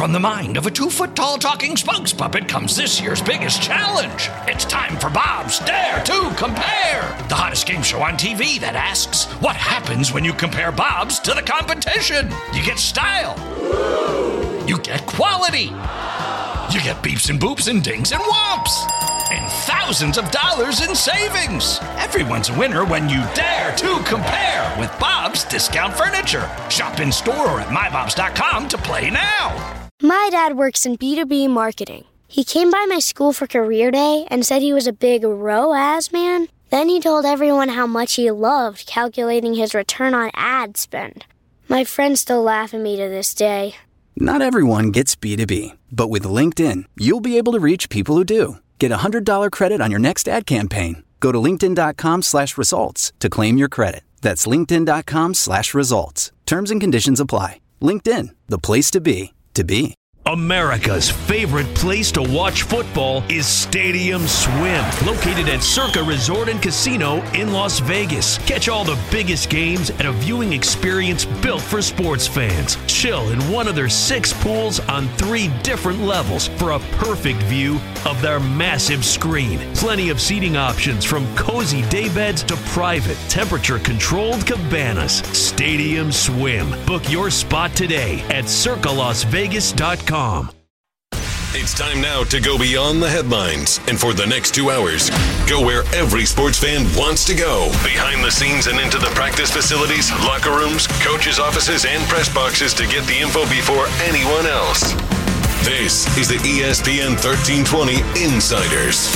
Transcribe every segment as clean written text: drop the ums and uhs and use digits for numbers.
From the mind of a 2-foot-tall talking spokes puppet comes this year's biggest challenge. It's time for Bob's Dare to Compare, the hottest game show on TV that asks, what happens when you compare Bob's to the competition? You get style. You get quality. You get beeps and boops and dings and whomps. And thousands of dollars in savings. Everyone's a winner when you dare to compare with Bob's Discount Furniture. Shop in store or at mybobs.com to play now. My dad works in B2B marketing. He came by my school for career day and said he was a big ROAS man. Then he told everyone how much he loved calculating his return on ad spend. My friends still laugh at me to this day. Not everyone gets B2B, but with LinkedIn, you'll be able to reach people who do. Get a $100 credit on your next ad campaign. Go to linkedin.com/results to claim your credit. That's linkedin.com/results. Terms and conditions apply. LinkedIn, the place to be, to be. America's favorite place to watch football is Stadium Swim, located at Circa Resort and Casino in Las Vegas. Catch all the biggest games at a viewing experience built for sports fans. Chill in one of their 6 pools on 3 different levels for a perfect view of their massive screen. Plenty of seating options from cozy daybeds to private, temperature-controlled cabanas. Stadium Swim. Book your spot today at circalasvegas.com. It's time now to go beyond the headlines. And for the next 2 hours, go where every sports fan wants to go. Behind the scenes and into the practice facilities, locker rooms, coaches' offices, and press boxes to get the info before anyone else. This is the ESPN 1320 Insiders.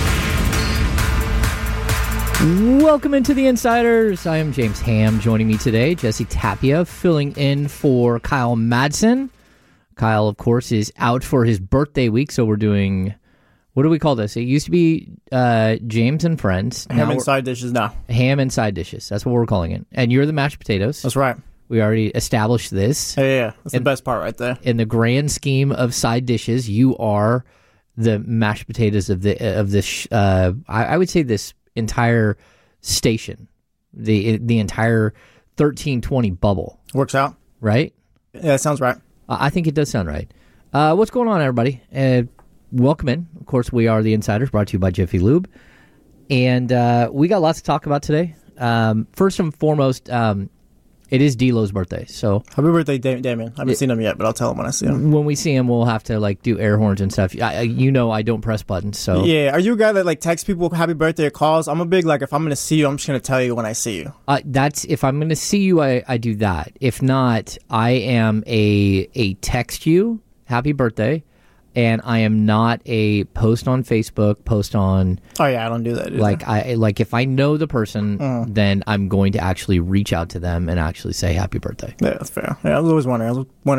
Welcome into the Insiders. I am James Ham. Joining me today, Jesse Tapia, filling in for Kyle Madsen. Kyle, of course, is out for his birthday week, so we're doing, what do we call this? It used to be James and Friends. Ham and side dishes now. Ham and side dishes. That's what we're calling it. And you're the mashed potatoes. That's right. We already established this. Yeah. That's the best part right there. In the grand scheme of side dishes, you are the mashed potatoes of this. I would say this entire station, the entire 1320 bubble. Works out, right? Yeah, that sounds right. I think it does sound right. What's going on, everybody? Welcome in. Of course, we are the Insiders, brought to you by Jiffy Lube. And we got lots to talk about today. First and foremost, it is D'Lo's birthday. So happy birthday, Damien. I haven't seen him yet, but I'll tell him when I see him. When we see him, we'll have to do air horns and stuff. I don't press buttons. So yeah, are you a guy that texts people happy birthday or calls? I'm a big if I'm going to see you, I'm just going to tell you when I see you. That's if I'm going to see you, I do that. If not, I am a text you happy birthday. And I am not a post on Facebook, post on. Oh yeah, I don't do that either. If I know the person, then I'm going to actually reach out to them and actually say happy birthday. Yeah, that's fair. Yeah, I was always wondering.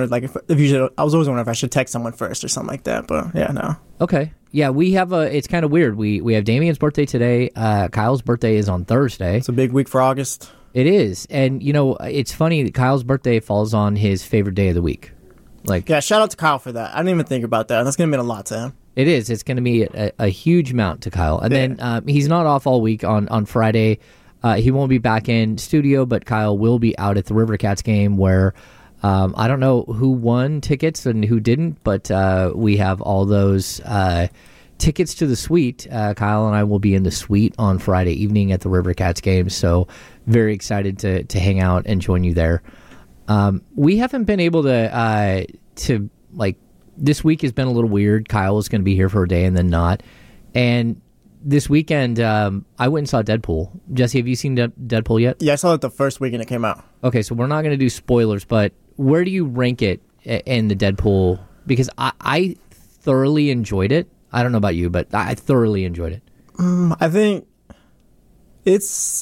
I was always wondering if I should text someone first or something like that. But yeah, no. Okay. Yeah, we have it's kind of weird. We have Damien's birthday today. Kyle's birthday is on Thursday. It's a big week for August. It is, and it's funny that Kyle's birthday falls on his favorite day of the week. Yeah, shout out to Kyle for that. I didn't even think about that. That's going to mean a lot to him. It is. It's going to be a huge amount to Kyle. And then he's not off all week on Friday. He won't be back in studio, but Kyle will be out at the River Cats game where I don't know who won tickets and who didn't, but we have all those tickets to the suite. Kyle and I will be in the suite on Friday evening at the River Cats game, so very excited to hang out and join you there. We haven't been able to this week has been a little weird. Kyle was going to be here for a day and then not. And this weekend, I went and saw Deadpool. Jesse, have you seen Deadpool yet? Yeah, I saw it the first weekend it came out. Okay, so we're not going to do spoilers, but where do you rank it in the Deadpool? Because I thoroughly enjoyed it. I don't know about you, but I thoroughly enjoyed it. I think it's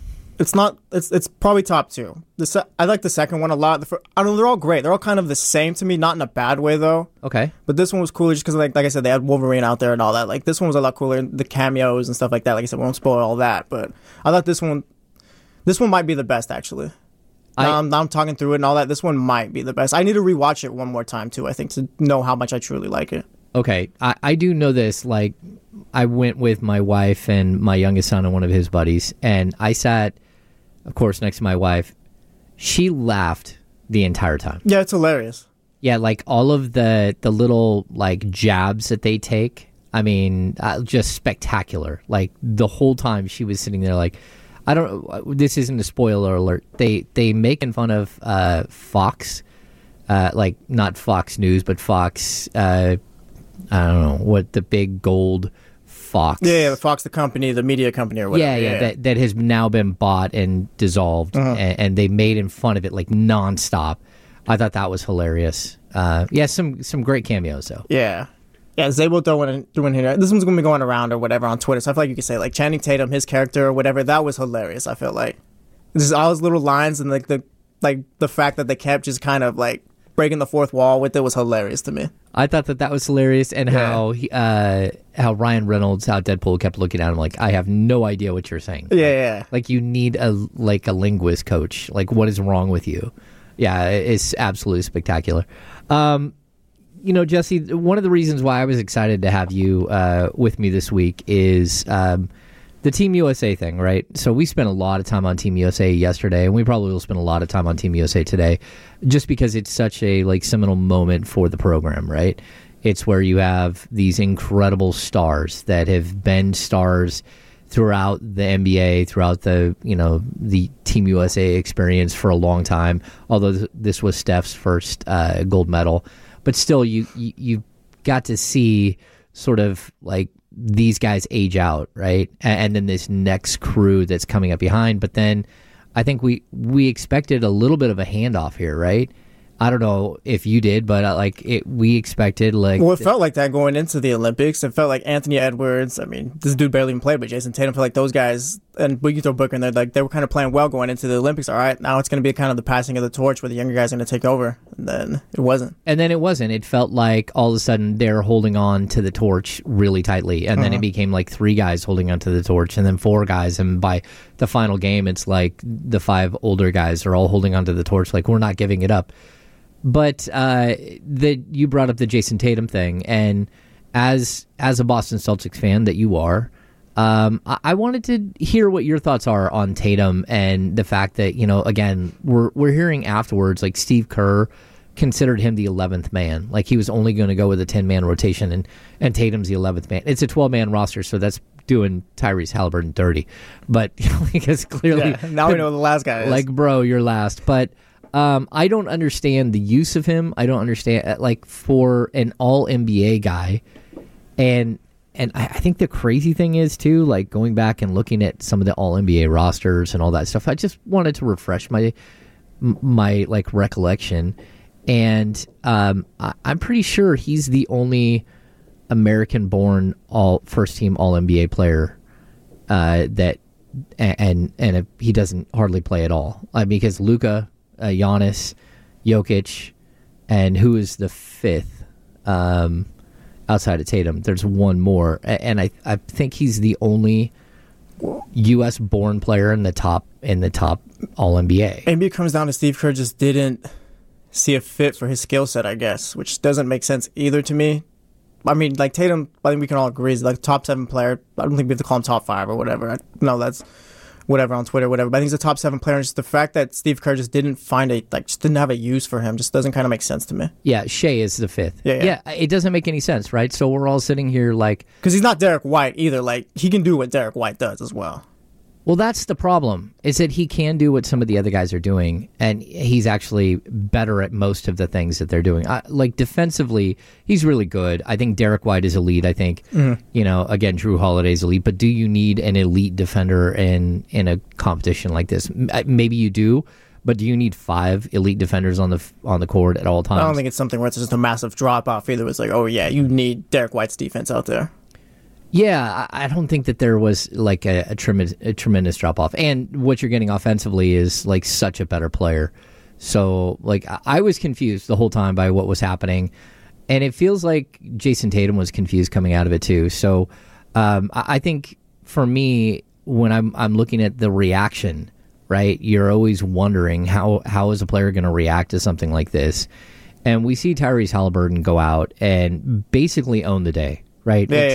probably top 2. I like the second one a lot. They're all great. They're all kind of the same to me, not in a bad way though. Okay. But this one was cooler just because, like I said, they had Wolverine out there and all that. This one was a lot cooler. The cameos and stuff like that. Like I said, we won't spoil all that. But I thought this one might be the best actually. Now I'm talking through it and all that. This one might be the best. I need to rewatch it one more time too, I think, to know how much I truly like it. Okay. I do know this. I went with my wife and my youngest son and one of his buddies, and I sat, of course, next to my wife. She laughed the entire time. Yeah, it's hilarious. Yeah, like all of the little like jabs that they take. I mean, just spectacular. Like the whole time she was sitting there, like this isn't a spoiler alert. They making fun of Fox, like not Fox News, but Fox. I don't know what the big gold Fox. Yeah, Fox, the company, the media company, or whatever. Yeah. That has now been bought and dissolved, and they made in fun of it like nonstop. I thought that was hilarious. Some great cameos though. Yeah, Zabel doing here. This one's gonna be going around or whatever on Twitter. So I feel like you could say like Channing Tatum, his character or whatever. That was hilarious. I feel like just all those little lines and like the fact that they kept just kind of like breaking the fourth wall with it was hilarious to me. I thought that was hilarious, and how Ryan Reynolds, how Deadpool kept looking at him like, I have no idea what you're saying. Yeah. Like you need a linguist coach. Like what is wrong with you? Yeah, it's absolutely spectacular. Jesse, one of the reasons why I was excited to have you with me this week is the Team USA thing, right? So we spent a lot of time on Team USA yesterday, and we probably will spend a lot of time on Team USA today, just because it's such a seminal moment for the program, right? It's where you have these incredible stars that have been stars throughout the NBA, throughout the Team USA experience for a long time. Although this was Steph's first gold medal, but still, you got to see sort of like these guys age out, right? And then this next crew that's coming up behind. But then I think we expected a little bit of a handoff here, right? I don't know if you did, but we expected Well, it felt like that going into the Olympics. It felt like Anthony Edwards. I mean, this dude barely even played, but Jason Tatum. Felt like those guys, and we could throw Booker in there. Like they were kind of playing well going into the Olympics. All right, now it's going to be kind of the passing of the torch where the younger guys are going to take over. And then it wasn't. It felt like all of a sudden they're holding on to the torch really tightly, and then it became like 3 guys holding onto the torch, and then 4 guys, and by the final game, it's like the 5 older guys are all holding onto the torch. Like we're not giving it up. But you brought up the Jason Tatum thing, and as a Boston Celtics fan that you are, I wanted to hear what your thoughts are on Tatum and the fact that, again, we're hearing afterwards, like Steve Kerr considered him the 11th man. Like he was only going to go with a 10-man rotation, and Tatum's the 11th man. It's a 12-man roster, so that's doing Tyrese Halliburton dirty. But because clearly... Yeah, now we know who the last guy is. Like, bro, you're last. But... I don't understand the use of him. I don't understand, for an all-NBA guy. And I think the crazy thing is, too, like, going back and looking at some of the all-NBA rosters and all that stuff, I just wanted to refresh my recollection. And I'm pretty sure he's the only American-born first-team all-NBA player that... And he doesn't hardly play at all. Because Luka... Giannis, Jokic, and who is the 5th outside of Tatum? There's one more, and I think he's the only U.S. born player in the top All NBA. Maybe it comes down to Steve Kerr just didn't see a fit for his skill set, I guess, which doesn't make sense either to me. I mean, like Tatum, I think we can all agree is like top 7 player. I don't think we have to call him top 5 or whatever. No, that's. Whatever on Twitter, whatever. But I think he's a top 7 player. And just the fact that Steve Kerr just didn't just didn't have a use for him just doesn't kind of make sense to me. Yeah, Shea is the 5th. Yeah, it doesn't make any sense, right? So we're all sitting here like... Because he's not Derek White either. Like, he can do what Derek White does as well. Well, that's the problem, is that he can do what some of the other guys are doing, and he's actually better at most of the things that they're doing. Like, defensively, he's really good. I think Derek White is elite. I think, again, Drew Holiday's elite, but do you need an elite defender in a competition like this? Maybe you do, but do you need 5 elite defenders on the court at all times? I don't think it's something where it's just a massive drop-off either. It's like, oh, yeah, you need Derek White's defense out there. Yeah, I don't think that there was like a tremendous drop off, and what you're getting offensively is like such a better player. So like I was confused the whole time by what was happening, and it feels like Jason Tatum was confused coming out of it too. So I think for me, when I'm looking at the reaction, right, you're always wondering how is a player going to react to something like this, and we see Tyrese Halliburton go out and basically own the day, right? Yeah.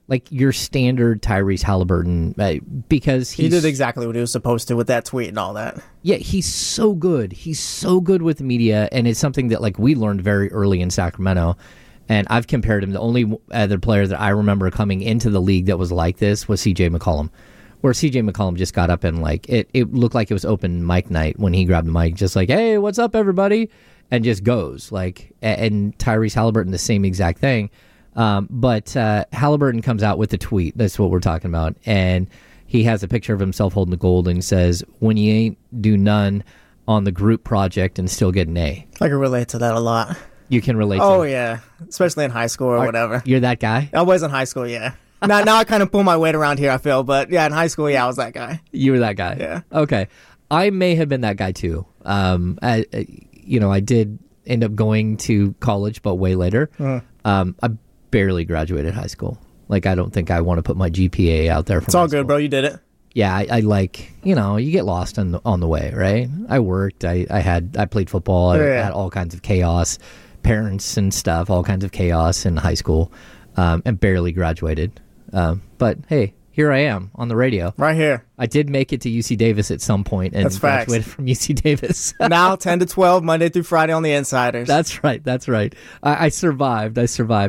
like your standard Tyrese Halliburton, because he did exactly what he was supposed to with that tweet and all that. Yeah, he's so good. He's so good with the media, and it's something that like we learned very early in Sacramento. And I've compared him. The only other player that I remember coming into the league that was like this was C.J. McCollum, where C.J. McCollum just got up and like it looked like it was open mic night when he grabbed the mic, just like, hey, what's up, everybody, and just goes like. And Tyrese Halliburton, the same exact thing. But Halliburton comes out with the tweet. That's what we're talking about. And he has a picture of himself holding the gold and says, when you ain't do none on the group project and still get an A. I can relate to that a lot. You can relate to Oh, that. yeah. Especially in high school or whatever. You're that guy? I was in high school, yeah. Now I kind of pull my weight around here, I feel. But yeah, in high school, yeah, I was that guy. You were that guy? Yeah. Okay. I may have been that guy too. I did end up going to college, but way later. I barely graduated high school. Like, I don't think I want to put my GPA out there. It's all good, bro. You did it. Yeah, I like, you get lost on the way, right? I worked. I played football. I had all kinds of chaos, parents and stuff, all kinds of chaos in high school, and barely graduated. But hey, here I am on the radio. Right here. I did make it to UC Davis at some point and That's facts. graduated from UC Davis. Now 10 to 12, Monday through Friday on the Insiders. That's right. I survived.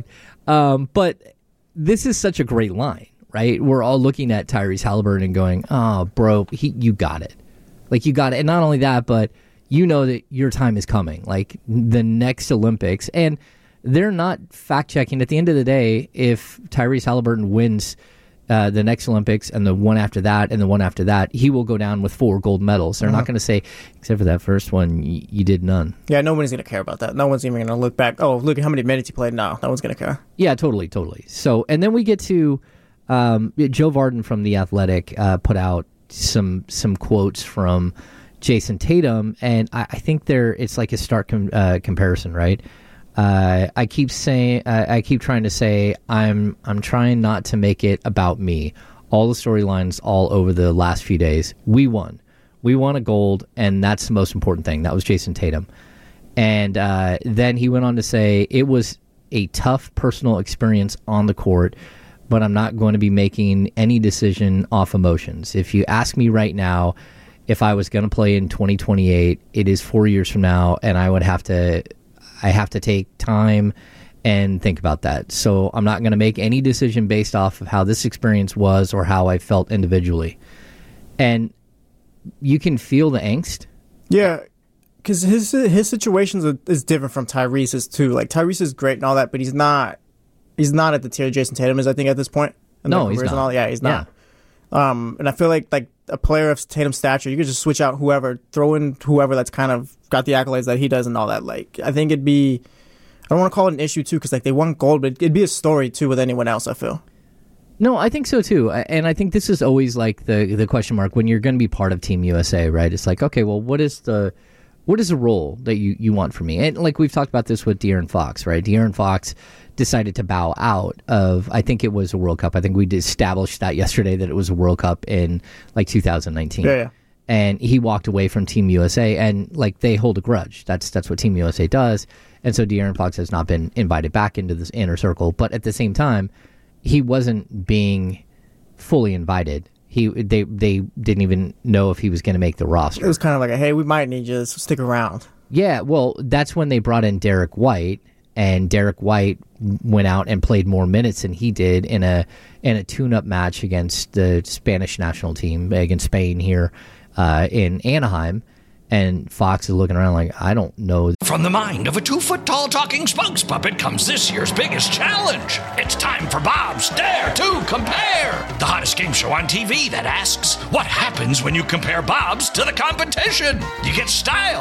But this is such a great line, right? We're all looking at Tyrese Halliburton and going, oh, bro, you got it. Like, you got it. And not only that, but you know that your time is coming. Like, the next Olympics. And they're not fact-checking. At the end of the day, if Tyrese Halliburton wins the next Olympics and the one after that and the one after that, he will go down with 4 gold medals. They're not going to say, except for that first one, you did none. Yeah, nobody's going to care about that. No one's even going to look back. Oh, look at how many minutes you played. No one's going to care. Yeah, totally. So, and then we get to Joe Vardon from The Athletic put out some quotes from Jason Tatum, and I think it's like a stark comparison, right? I keep trying to say I'm trying not to make it about me. All the storylines all over the last few days. We won a gold, and that's the most important thing. That was Jason Tatum. And then he went on to say, it was a tough personal experience on the court, but I'm not going to be making any decision off emotions. If you ask me right now if I was going to play in 2028, it is 4 years from now, and I have to take time and think about that. So I'm not going to make any decision based off of how this experience was or how I felt individually. And you can feel the angst. Yeah, because his situation is different from Tyrese's too. Like, Tyrese is great and all that, but he's not at the tier Jason Tatum is, I think, at this point. No, he's not. Yeah, he's not. And I feel like a player of Tatum's stature, you could just switch out whoever, throw in whoever that's kind of got the accolades that he does and all that. Like, I think it'd be, I don't want to call it an issue too, because like they won gold, but it'd be a story too with anyone else, I feel. No, I think so too. And I think this is always like the question mark when you're going to be part of Team USA, right? It's like, okay, well, what is the role that you want from me? And like we've talked about this with De'Aaron Fox, right? De'Aaron Fox decided to bow out of, I think it was a World Cup. I think we established that yesterday that it was a World Cup in like 2019. Yeah. And he walked away from Team USA, and like they hold a grudge. That's what Team USA does. And so De'Aaron Fox has not been invited back into this inner circle. But at the same time, he wasn't being fully invited. They didn't even know if he was going to make the roster. It was kind of like, hey, we might need you to stick around. Yeah, well, that's when they brought in Derek White, and Derek White went out and played more minutes than he did in a tune-up match against the Spanish national team, against Spain here in Anaheim. And Fox is looking around like, I don't know. From the mind of a 2-foot-tall talking spokes puppet comes this year's biggest challenge. It's time for Bob's Dare to Compare, the hottest game show on TV that asks, what happens when you compare Bob's to the competition? You get style.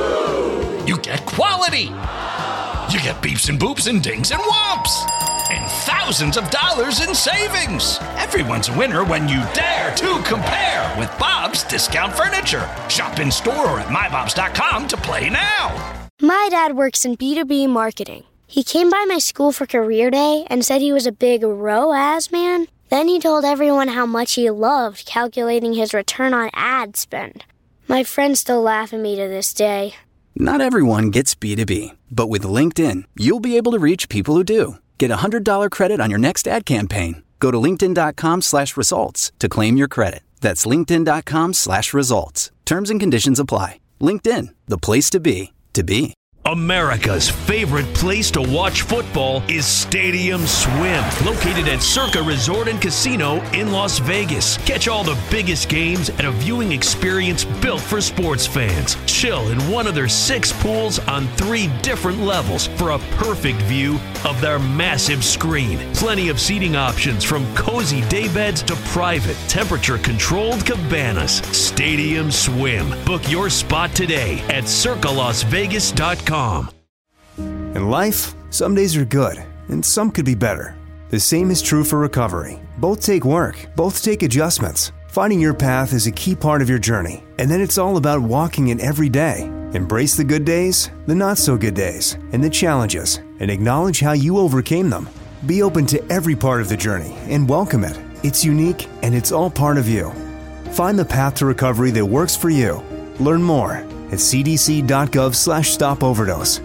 You get quality. You get beeps and boops and dings and whomps. And thousands of dollars in savings. Everyone's a winner when you dare to compare with Bob's Discount Furniture. Shop in store or at mybobs.com to play now. My dad works in B2B marketing. He came by my school for career day and said he was a big ROAS man. Then he told everyone how much he loved calculating his return on ad spend. My friends still laugh at me to this day. Not everyone gets B2B, but with LinkedIn, you'll be able to reach people who do. Get a $100 credit on your next ad campaign. Go to linkedin.com/results to claim your credit. That's linkedin.com/results. Terms and conditions apply. LinkedIn, the place to be, to be. America's favorite place to watch football is Stadium Swim, located at Circa Resort and Casino in Las Vegas. Catch all the biggest games at a viewing experience built for sports fans. Chill in one of their 6 pools on 3 different levels for a perfect view of their massive screen. Plenty of seating options from cozy daybeds to private, temperature-controlled cabanas. Stadium Swim. Book your spot today at circalasvegas.com. In life, some days are good, and some could be better. The same is true for recovery. Both take work, both take adjustments. Finding your path is a key part of your journey, and then it's all about walking it every day. Embrace the good days, the not-so-good days, and the challenges, and acknowledge how you overcame them. Be open to every part of the journey and welcome it. It's unique, and it's all part of you. Find the path to recovery that works for you. Learn more at cdc.gov/stopoverdose.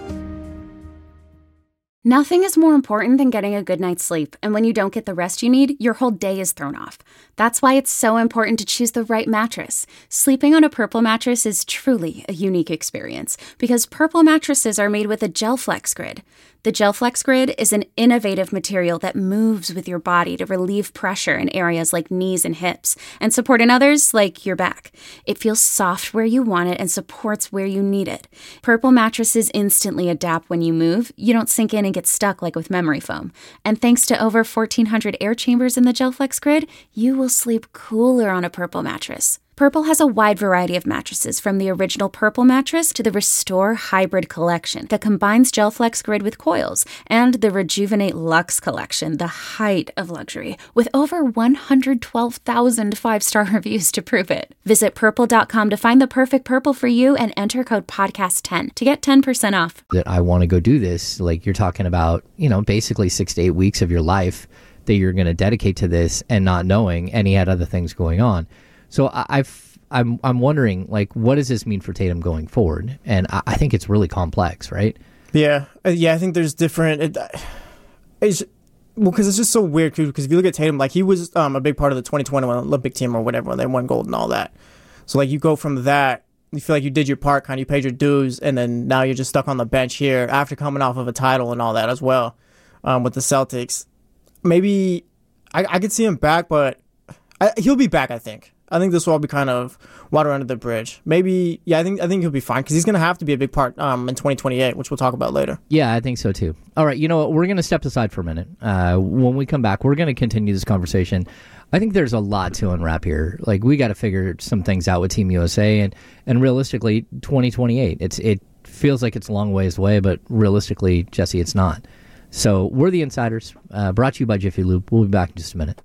Nothing is more important than getting a good night's sleep, and when you don't get the rest you need, your whole day is thrown off. That's why it's so important to choose the right mattress. Sleeping on a Purple mattress is truly a unique experience because Purple mattresses are made with a GelFlex Grid. The GelFlex Grid is an innovative material that moves with your body to relieve pressure in areas like knees and hips and support in others like your back. It feels soft where you want it and supports where you need it. Purple mattresses instantly adapt when you move. You don't sink in and get stuck like with memory foam. And thanks to over 1,400 air chambers in the GelFlex Grid, you will sleep cooler on a Purple mattress. Purple has a wide variety of mattresses, from the original Purple mattress to the Restore Hybrid collection that combines GelFlex Grid with coils, and the Rejuvenate Luxe collection, the height of luxury, with over 112,000 5-star reviews to prove it. Visit purple.com to find the perfect Purple for you and enter code podcast10 to get 10% off. That I want to go do this. Like, you're talking about, basically 6 to 8 weeks of your life that you're going to dedicate to this and not knowing, and he had other things going on. So I'm wondering, like, what does this mean for Tatum going forward? And I think it's really complex, right? Yeah. I think there's different. Because it's just so weird. Because if you look at Tatum, like, he was a big part of the 2021 Olympic team or whatever when they won gold and all that. So, like, you go from that, you feel like you did your part, you paid your dues, and then now you're just stuck on the bench here after coming off of a title and all that as well with the Celtics. Maybe I could see him back, but he'll be back, I think. I think this will all be kind of water under the bridge. Maybe, I think he'll be fine because he's going to have to be a big part in 2028, which we'll talk about later. Yeah, I think so too. All right, you know what? We're going to step aside for a minute. When we come back, we're going to continue this conversation. I think there's a lot to unwrap here. Like, we got to figure some things out with Team USA and realistically, 2028. It feels like it's a long ways away, but realistically, Jesse, it's not. So we're the Insiders, brought to you by Jiffy Lube. We'll be back in just a minute.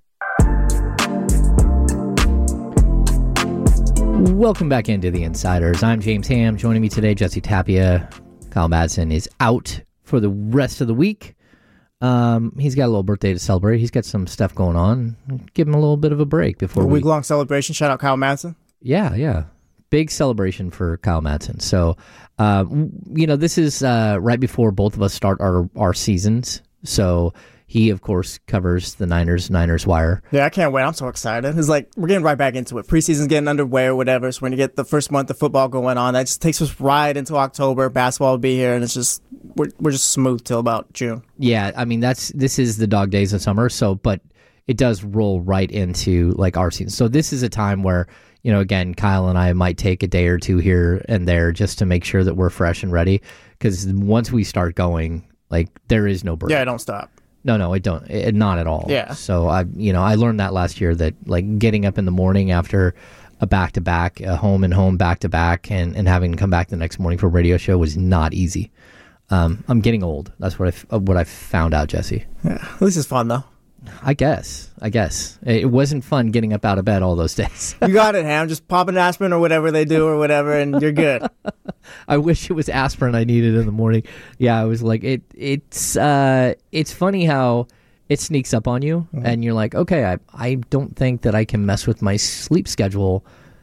Welcome back into the Insiders. I'm James Ham. Joining me today, Jesse Tapia. Kyle Madsen is out for the rest of the week. He's got a little birthday to celebrate. He's got some stuff going on. Give him a little bit of a break before a week-long celebration. Shout out Kyle Madsen. Yeah. Big celebration for Kyle Madsen. So, this is right before both of us start our seasons. So he, of course, covers the Niners Wire. Yeah, I can't wait. I'm so excited. It's like we're getting right back into it. Preseason's getting underway or whatever. So when you get the first month of football going on, that just takes us right into October. Basketball will be here, and it's just we're just smooth till about June. Yeah, I mean this is the dog days of summer. So, but it does roll right into like our season. So this is a time where, again, Kyle and I might take a day or two here and there just to make sure that we're fresh and ready. Because once we start going, like, there is no break. Yeah, don't stop. No, it don't. Not at all. Yeah. So I learned that last year that, like, getting up in the morning after a back-to-back, a home and home back-to-back, and having to come back the next morning for a radio show was not easy. I'm getting old. That's what I found out, Jesse. Yeah. At least it's fun though. I guess. It wasn't fun getting up out of bed all those days. You got it, Ham. Just pop an aspirin or whatever they do or whatever, and you're good. I wish it was aspirin I needed in the morning. Yeah, I was like, it's funny how it sneaks up on you, and you're like, okay, I don't think that I can mess with my sleep schedule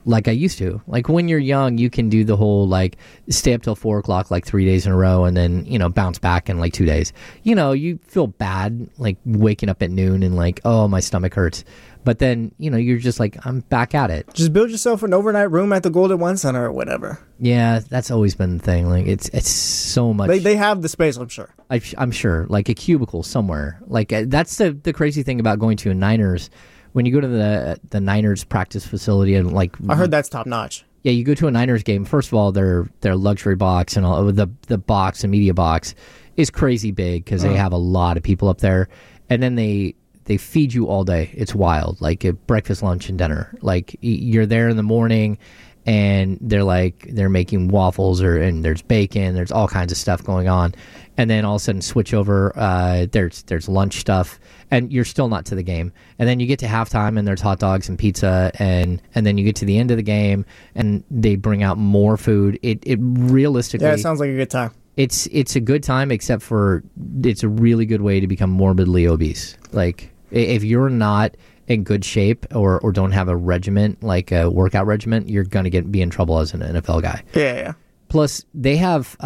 like I used to. Like when you're young, you can do the whole like stay up till 4 o'clock like 3 days in a row and then, bounce back in like 2 days. You feel bad like waking up at noon and like, oh, my stomach hurts. But then, you're just like, I'm back at it. Just build yourself an overnight room at the Golden One Center or whatever. Yeah, that's always been the thing. Like it's so much. They have the space, I'm sure. I'm sure, like a cubicle somewhere. Like that's the crazy thing about going to a Niners. When you go to the Niners practice facility and like, I heard that's top notch. Yeah, you go to a Niners game. First of all, their luxury box and all the box and media box is crazy big because they have a lot of people up there, and then they feed you all day. It's wild, like at breakfast, lunch, and dinner. Like you're there in the morning, and they're making waffles and there's bacon, there's all kinds of stuff going on, and then all of a sudden switch over. There's lunch stuff, and you're still not to the game. And then you get to halftime, and there's hot dogs and pizza, and then you get to the end of the game, and they bring out more food. It realistically, it sounds like a good time. It's a good time, except for it's a really good way to become morbidly obese. Like if you're not in good shape or don't have a regiment, like a workout regiment, you're going to be in trouble as an NFL guy. Yeah. Plus, they have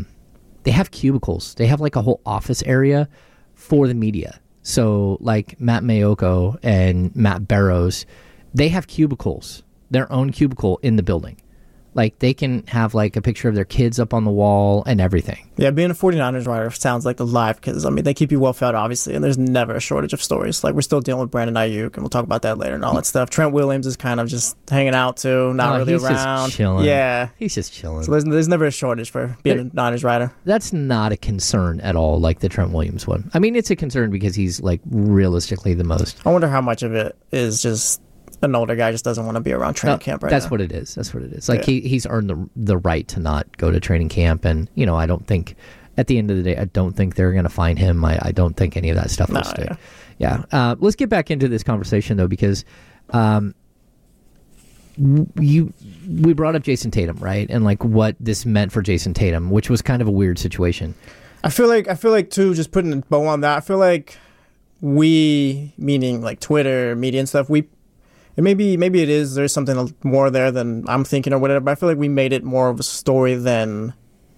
cubicles. They have like a whole office area for the media. So like Matt Mayoko and Matt Barrows, they have cubicles, their own cubicle in the building. Like they can have like a picture of their kids up on the wall and everything. Yeah, being a 49ers writer sounds like the life because, they keep you well fed, obviously, and there's never a shortage of stories. Like we're still dealing with Brandon Ayuk, and we'll talk about that later and all that stuff. Trent Williams is kind of just hanging out too, not really he's around. Just chilling. Yeah. He's just chilling. So there's never a shortage for being a Niners writer. That's not a concern at all, like the Trent Williams one. I mean, it's a concern because he's like realistically the most. I wonder how much of it is just an older guy just doesn't want to be around training camp right now. That's what it is. Like he's earned the right to not go to training camp, and I don't think at the end of the day, I don't think they're going to fine him. I don't think any of that stuff will stick. Yeah. Let's get back into this conversation though, because we brought up Jason Tatum, right, and like what this meant for Jason Tatum, which was kind of a weird situation. I feel like too, just putting a bow on that. I feel like we, meaning like Twitter, media and stuff, and maybe it is, there's something more there than I'm thinking or whatever, but I feel like we made it more of a story than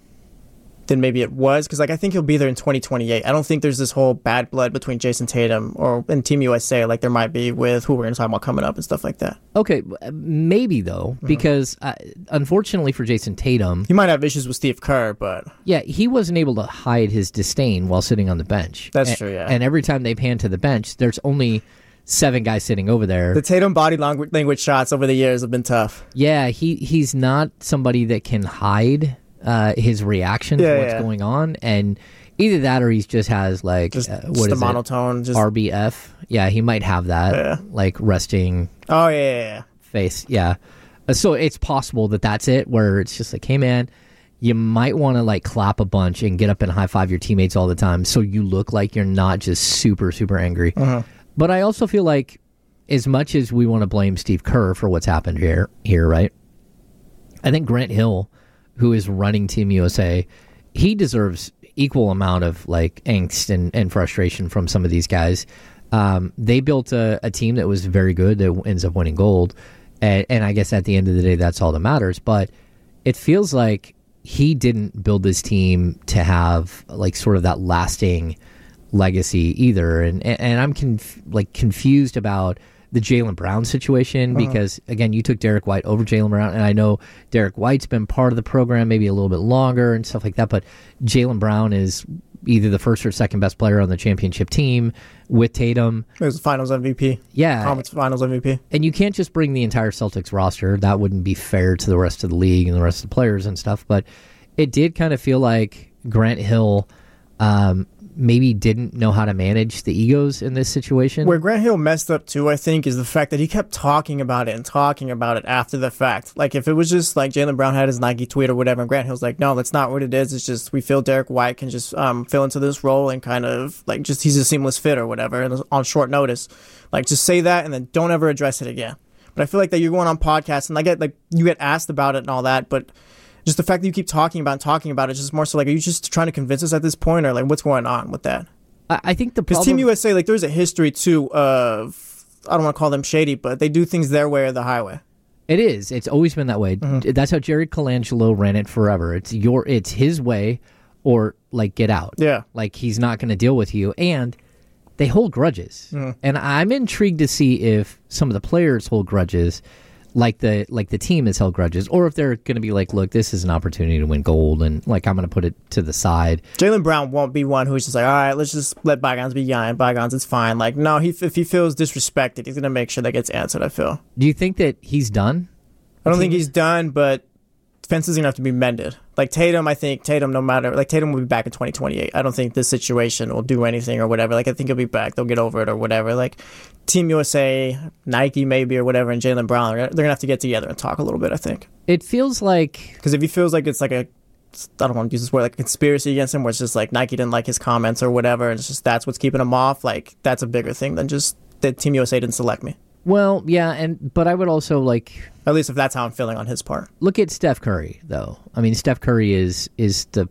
maybe it was, because like I think he'll be there in 2028. I don't think there's this whole bad blood between Jason Tatum and Team USA like there might be with who we're going to talk about coming up and stuff like that. Okay, maybe though, because unfortunately for Jason Tatum, he might have issues with Steve Kerr, but yeah, he wasn't able to hide his disdain while sitting on the bench. That's true, yeah. And every time they pan to the bench, there's only 7 guys sitting over there. The Tatum body language shots over the years have been tough. Yeah, he's not somebody that can hide his reaction to what's going on, and either that or he just has like what is monotone, just RBF. Yeah, he might have that, like resting. Oh yeah. Face. Yeah. So it's possible that that's it, where it's just like, hey man, you might want to like clap a bunch and get up and high five your teammates all the time, so you look like you're not just super super angry. But I also feel like, as much as we want to blame Steve Kerr for what's happened here, right? I think Grant Hill, who is running Team USA, he deserves equal amount of like angst and frustration from some of these guys. They built a team that was very good that ends up winning gold, and I guess at the end of the day, that's all that matters. But it feels like he didn't build this team to have like sort of that lasting legacy either, and I'm confused about the Jaylen Brown situation, because again, you took Derek White over Jaylen Brown, and I know Derek White's been part of the program maybe a little bit longer and stuff like that, but Jaylen Brown is either the first or second best player on the championship team with Tatum. It was the Finals MVP. Yeah, Conference Finals MVP. And you can't just bring the entire Celtics roster. That wouldn't be fair to the rest of the league and the rest of the players and stuff. But it did kind of feel like Grant Hill maybe didn't know how to manage the egos in this situation. Where Grant Hill messed up too, I think, is the fact that he kept talking about it after the fact. Like, if it was just like Jaylen Brown had his Nike tweet or whatever, and Grant Hill's like, no, that's not what it is. It's just we feel Derek White can just fill into this role and kind of like just he's a seamless fit or whatever, and on short notice. Like, just say that and then don't ever address it again. But I feel like that you're going on podcasts and I get like you get asked about it and all that, but just the fact that you keep talking about it, just more so like, are you just trying to convince us at this point, or like what's going on with that? I think the problem, because Team USA, like, there's a history too of, I don't want to call them shady, but they do things their way or the highway. It is. It's always been that way. That's how Jerry Colangelo ran it forever. It's his way, or like get out. Yeah. Like he's not going to deal with you, and they hold grudges. And I'm intrigued to see if some of the players hold grudges, like the team has held grudges, or if they're going to be like, look, this is an opportunity to win gold, and like I'm going to put it to the side. Jaylen Brown won't be one who's just like, all right, let's just let bygones be bygones. It's fine. Like, no, if he feels disrespected, he's going to make sure that gets answered, I feel. Do you think that he's done? I don't think he's done, but fences are going to have to be mended. Like Tatum, no matter, like Tatum will be back in 2028. I don't think this situation will do anything or whatever. Like I think he'll be back. They'll get over it or whatever. Like Team USA, Nike maybe or whatever, and Jaylen Brown, they're going to have to get together and talk a little bit, I think. It feels like... Because if he feels like it's like I don't want to use this word, like a conspiracy against him, where it's just like Nike didn't like his comments or whatever, and it's just that's what's keeping him off, like that's a bigger thing than just that Team USA didn't select me. Well, yeah, but I would also like... At least if that's how I'm feeling on his part. Look at Steph Curry, though. I mean, Steph Curry is the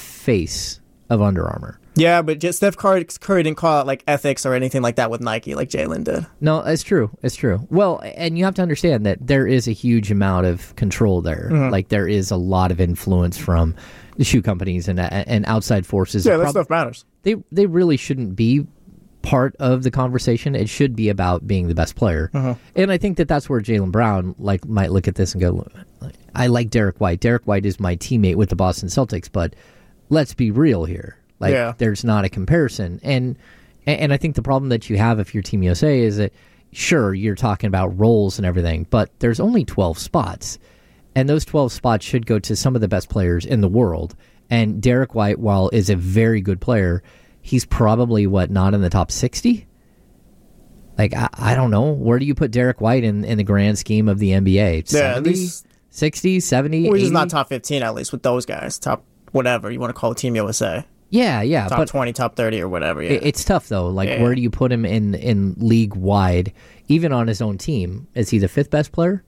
face of Under Armour. Yeah, but just Steph Curry didn't call it like ethics or anything like that with Nike like Jaylen did. No, it's true. It's true. Well, and you have to understand that there is a huge amount of control there. Like there is a lot of influence from the shoe companies and outside forces. Yeah, that stuff matters. They really shouldn't be part of the conversation. It should be about being the best player. And I think that's where Jaylen Brown might look at this and go, I like Derek White. Derek White is my teammate with the Boston Celtics, but let's be real here. There's not a comparison. And I think the problem that you have if you're Team USA is that, sure, you're talking about roles and everything, but there's only 12 spots. And those 12 spots should go to some of the best players in the world. And Derek White, while is a very good player, he's probably, not in the top 60? Like, I don't know. Where do you put Derek White in the grand scheme of the NBA? 70, at least 60, 70, well, 80? He's not top 15, at least, with those guys. Top whatever you want to call Team USA. Yeah. Top 20, top 30, or whatever, yeah. It's tough, though. Like, where do you put him in league-wide, even on his own team? Is he the fifth best player?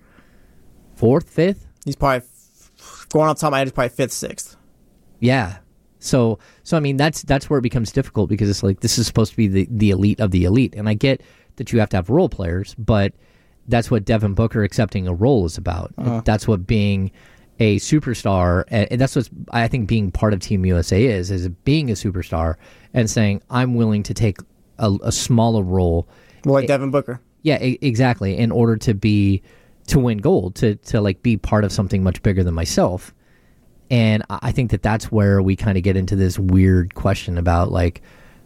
Fourth, fifth? He's probably, going off the top of my head, he's probably fifth, sixth. Yeah. So I mean, that's where it becomes difficult, because it's like, this is supposed to be the elite of the elite. And I get that you have to have role players, but that's what Devin Booker accepting a role is about. That's what being a superstar, and that's what I think being part of Team USA is being a superstar and saying, I'm willing to take a smaller role. Well, like Devin Booker. Yeah, exactly. In order to win gold, to like be part of something much bigger than myself. And I think that's where we kind of get into this weird question about like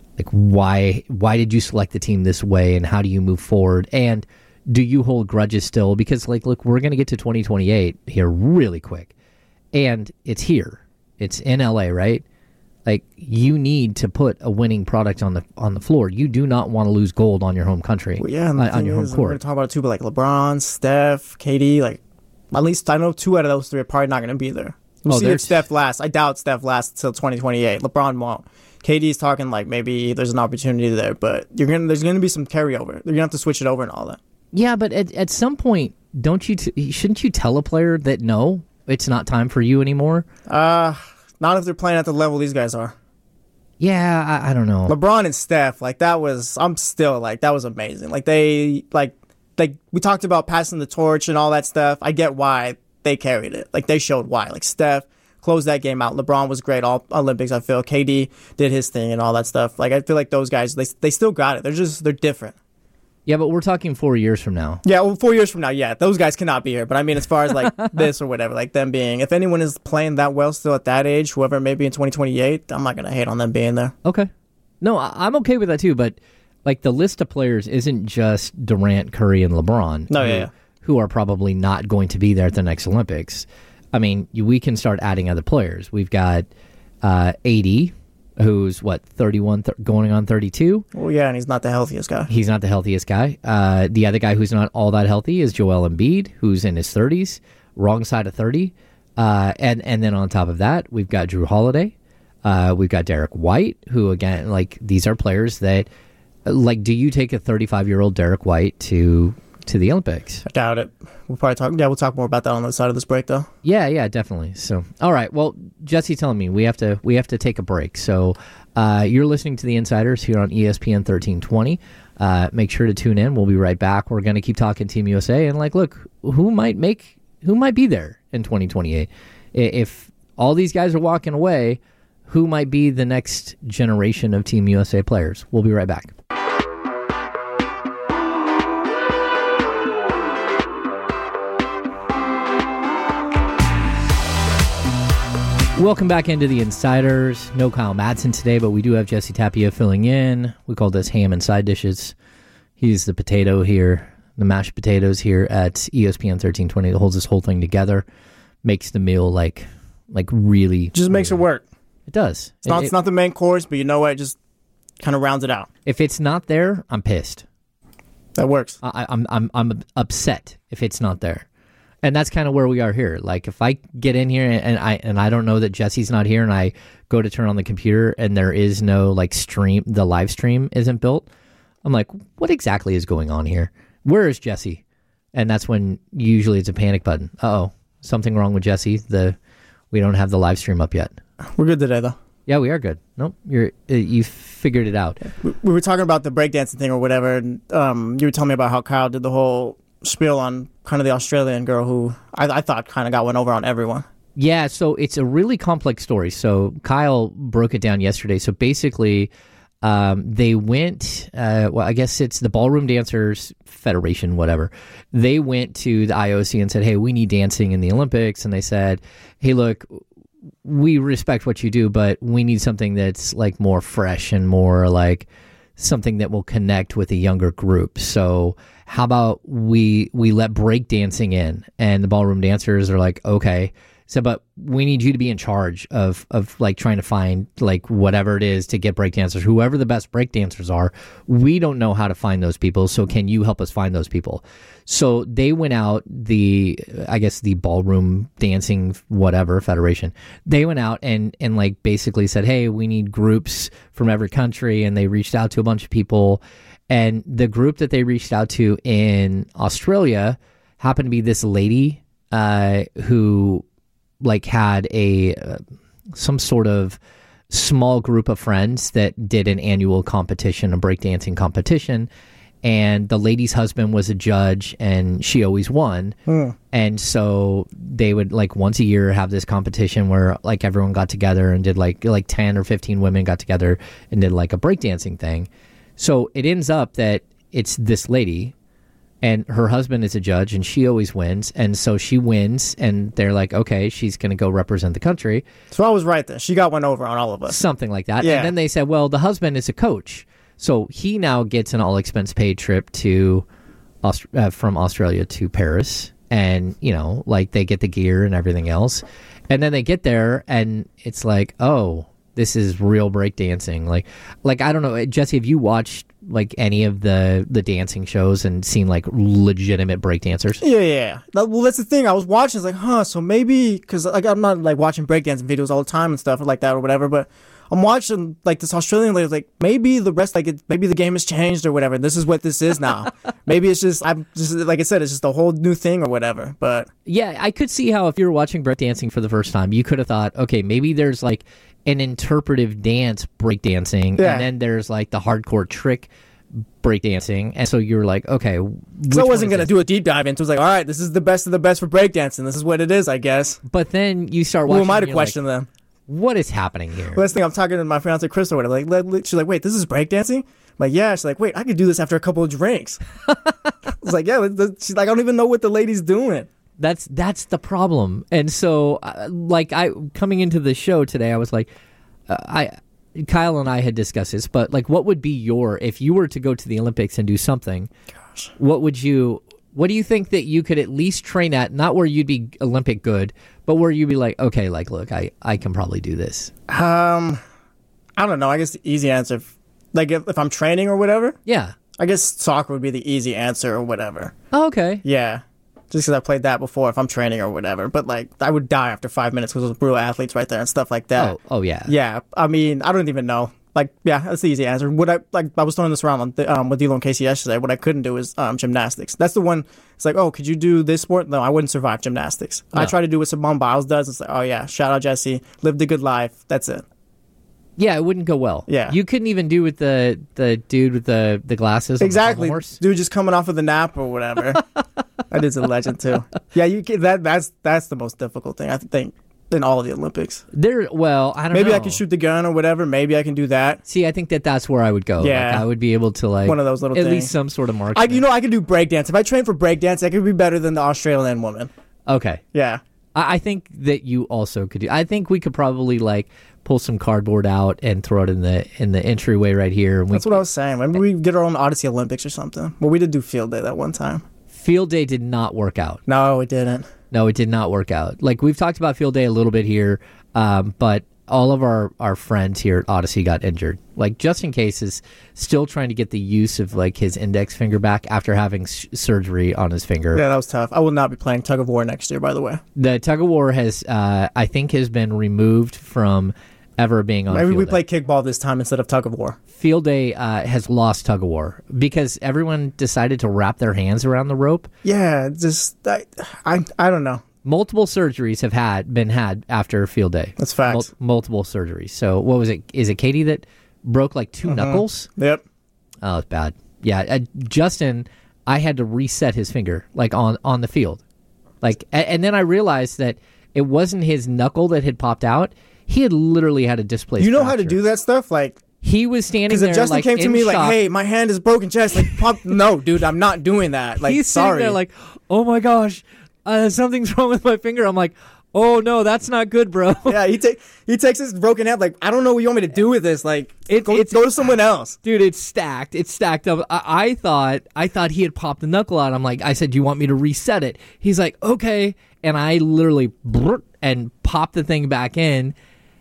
why did you select the team this way, and how do you move forward, and do you hold grudges still? Because look, we're going to get to 2028 here really quick, and it's here. It's in LA, right? Like, you need to put a winning product on the floor. You do not want to lose gold on your home country. Well, yeah, on your home court. We're going to talk about it too, but like LeBron, Steph, KD, like at least I know 2 out of those 3 are probably not going to be there. We'll see if Steph lasts. I doubt Steph lasts until 2028. LeBron won't. KD's talking like maybe there's an opportunity there, but there's going to be some carryover. They're going to have to switch it over and all that. Yeah, but at some point, shouldn't you tell a player that no, it's not time for you anymore? Not if they're playing at the level these guys are. Yeah, I don't know. LeBron and Steph, that was amazing. We talked about passing the torch and all that stuff. I get why they carried it. Like, they showed why. Like, Steph closed that game out. LeBron was great all Olympics, I feel. KD did his thing and all that stuff. Like, I feel like those guys, they still got it. They're different. Yeah, but we're talking 4 years from now. Yeah, well, 4 years from now, yeah. Those guys cannot be here. But I mean, as far as like this or whatever, like them being, if anyone is playing that well still at that age, whoever it may be in 2028, I'm not going to hate on them being there. Okay. No, I'm okay with that too. But like, the list of players isn't just Durant, Curry, and LeBron. No, who are probably not going to be there at the next Olympics. I mean, we can start adding other players. We've got AD, who's 31, going on 32. Well, yeah, and he's not the healthiest guy. He's not the healthiest guy. The other guy who's not all that healthy is Joel Embiid, who's in his 30s, wrong side of 30. And then on top of that, we've got Jrue Holiday. We've got Derek White, who, again, like, these are players that, like, do you take a 35-year-old Derek White to the Olympics? I doubt it. We'll talk more about that on the side of this break, though. Yeah, definitely. So, all right. Well, Jesse's telling me we have to take a break. So, You're listening to The Insiders here on ESPN 1320. Make sure to tune in. We'll be right back. We're going to keep talking Team USA. And, look, who might be there in 2028? If all these guys are walking away, who might be the next generation of Team USA players? We'll be right back. Welcome back into The Insiders. No Kyle Madsen today, but we do have Jesse Tapia filling in. We call this ham and side dishes. He's the potato here, the mashed potatoes here at ESPN 1320 that holds this whole thing together, makes the meal like really... Just makes it work. It does. It's not the main course, but you know what? It just kind of rounds it out. If it's not there, I'm pissed. That works. I'm upset if it's not there. And that's kind of where we are here. Like, if I get in here and I don't know that Jesse's not here, and I go to turn on the computer and there is no stream, the live stream isn't built, I'm like, what exactly is going on here? Where is Jesse? And that's when usually it's a panic button. Uh-oh, something wrong with Jesse. We don't have the live stream up yet. We're good today, though. Yeah, we are good. Nope, you figured it out. We were talking about the breakdancing thing or whatever, and you were telling me about how Kyle did the whole spiel on kind of the Australian girl who I thought kind of got one over on everyone. Yeah, so it's a really complex story. So Kyle broke it down yesterday. So basically, they went, I guess it's the Ballroom Dancers Federation, whatever. They went to the IOC and said, hey, we need dancing in the Olympics. And they said, hey, look, we respect what you do, but we need something that's more fresh and more something that will connect with a younger group. So how about we let breakdancing in? And the Ballroom Dancers are like, okay. So, but we need you to be in charge of trying to find whatever it is to get breakdancers, whoever the best breakdancers are. We don't know how to find those people. So can you help us find those people? So they went out, the Ballroom Dancing whatever Federation. They went out and basically said, hey, we need groups from every country. And they reached out to a bunch of people. And the group that they reached out to in Australia happened to be this lady who had some sort of small group of friends that did an annual competition, a breakdancing competition, and the lady's husband was a judge, and she always won. And so they would once a year have this competition where everyone got together and did 10 or 15 women got together and did a breakdancing thing. So it ends up that it's this lady, and her husband is a judge, and she always wins. And so she wins, and they're like, okay, she's going to go represent the country. So I was right there. She got one over on all of us. Something like that. Yeah. And then they said, well, the husband is a coach. So he now gets an all-expense-paid trip to from Australia to Paris. And, they get the gear and everything else. And then they get there, and it's like, oh, this is real breakdancing. I don't know, Jesse, have you watched any of the dancing shows and seen legitimate breakdancers? Yeah. Well, that's the thing. I was watching. It's so maybe because I'm not watching breakdancing videos all the time and stuff like that or whatever. But I'm watching this Australian lady. Maybe the rest maybe the game has changed or whatever. This is what this is now. Maybe it's just I'm just like I said, it's just a whole new thing or whatever. But yeah, I could see how if you were watching breakdancing for the first time, you could have thought, okay, maybe there's an interpretive dance breakdancing, and then there's the hardcore trick breakdancing, and so you're okay. So I wasn't gonna do a deep dive into it. It was all right, this is the best of the best for breakdancing. This is what it is, I guess. But then you start watching. Who am I to question them? What is happening here? Last thing I'm talking to my fiance Crystal, whatever. She's like, wait, this is breakdancing? I'm like, yeah. She's like, wait, I could do this after a couple of drinks. I was like, yeah. She's like, I don't even know what the lady's doing. That's the problem. And so, I coming into the show today, I was like, Kyle and I had discussed this, but what would be if you were to go to the Olympics and do something? Gosh, what do you think that you could at least train at? Not where you'd be Olympic good, but where you'd be okay, look, I can probably do this. I don't know. I guess the easy answer, if I'm training or whatever. Yeah. I guess soccer would be the easy answer or whatever. Oh, okay. Yeah. Just because I played that before, if I'm training or whatever. But I would die after 5 minutes because there's real athletes right there and stuff like that. Oh yeah. Yeah. I mean, I don't even know. Yeah, that's the easy answer. What I was throwing this around with D'Lo and Casey yesterday. What I couldn't do is gymnastics. That's the one. It's oh, could you do this sport? No, I wouldn't survive gymnastics. No. I try to do what Simone Biles does. It's oh yeah, shout out Jesse, lived a good life. That's it. Yeah, it wouldn't go well. Yeah. You couldn't even do with the dude with the glasses. Exactly. On the horse. Dude just coming off of the nap or whatever. That is a legend too. Yeah, you can, that's the most difficult thing I think in all of the Olympics. I don't know. Maybe I can shoot the gun or whatever. Maybe I can do that. See, I think that's where I would go. Yeah. Like, I would be able to one of those little at things. least some sort of mark. I can do breakdance. If I train for breakdance, I could be better than the Australian woman. Okay. Yeah. I think that you also could do. I think we could probably pull some cardboard out and throw it in the entryway right here. And that's what I was saying. Maybe we get our own Odyssey Olympics or something. Well, we did do field day that one time. Field day did not work out. No, it didn't. No, it did not work out. We've talked about field day a little bit here, but all of our friends here at Odyssey got injured. Justin Case is still trying to get the use of his index finger back after having surgery on his finger. Yeah, that was tough. I will not be playing tug of war next year, by the way. The tug of war has been removed from ever being on. Maybe we play kickball this time instead of tug of war. Field day has lost tug of war because everyone decided to wrap their hands around the rope. Yeah, just I don't know. Multiple surgeries have been had after field day. That's facts. Multiple surgeries. So what was it? Is it Katie that broke two knuckles? Yep. Oh, it's bad. Yeah, Justin, I had to reset his finger on the field, and then I realized that it wasn't his knuckle that had popped out. He had literally had a displaced. You know fracture. how to do that stuff, He was standing there. Because Justin came to me shock. "Hey, my hand is broken, chest." Pop. No, dude, I'm not doing that. He's sorry. sitting there "Oh my gosh, something's wrong with my finger." I'm like, "Oh no, that's not good, bro." Yeah, he takes his broken hand. I don't know what you want me to do with this. Go to someone else, dude. It's stacked. It's stacked up. I thought he had popped the knuckle out. I said, "Do you want me to reset it?" He's like, "Okay," and I literally and popped the thing back in.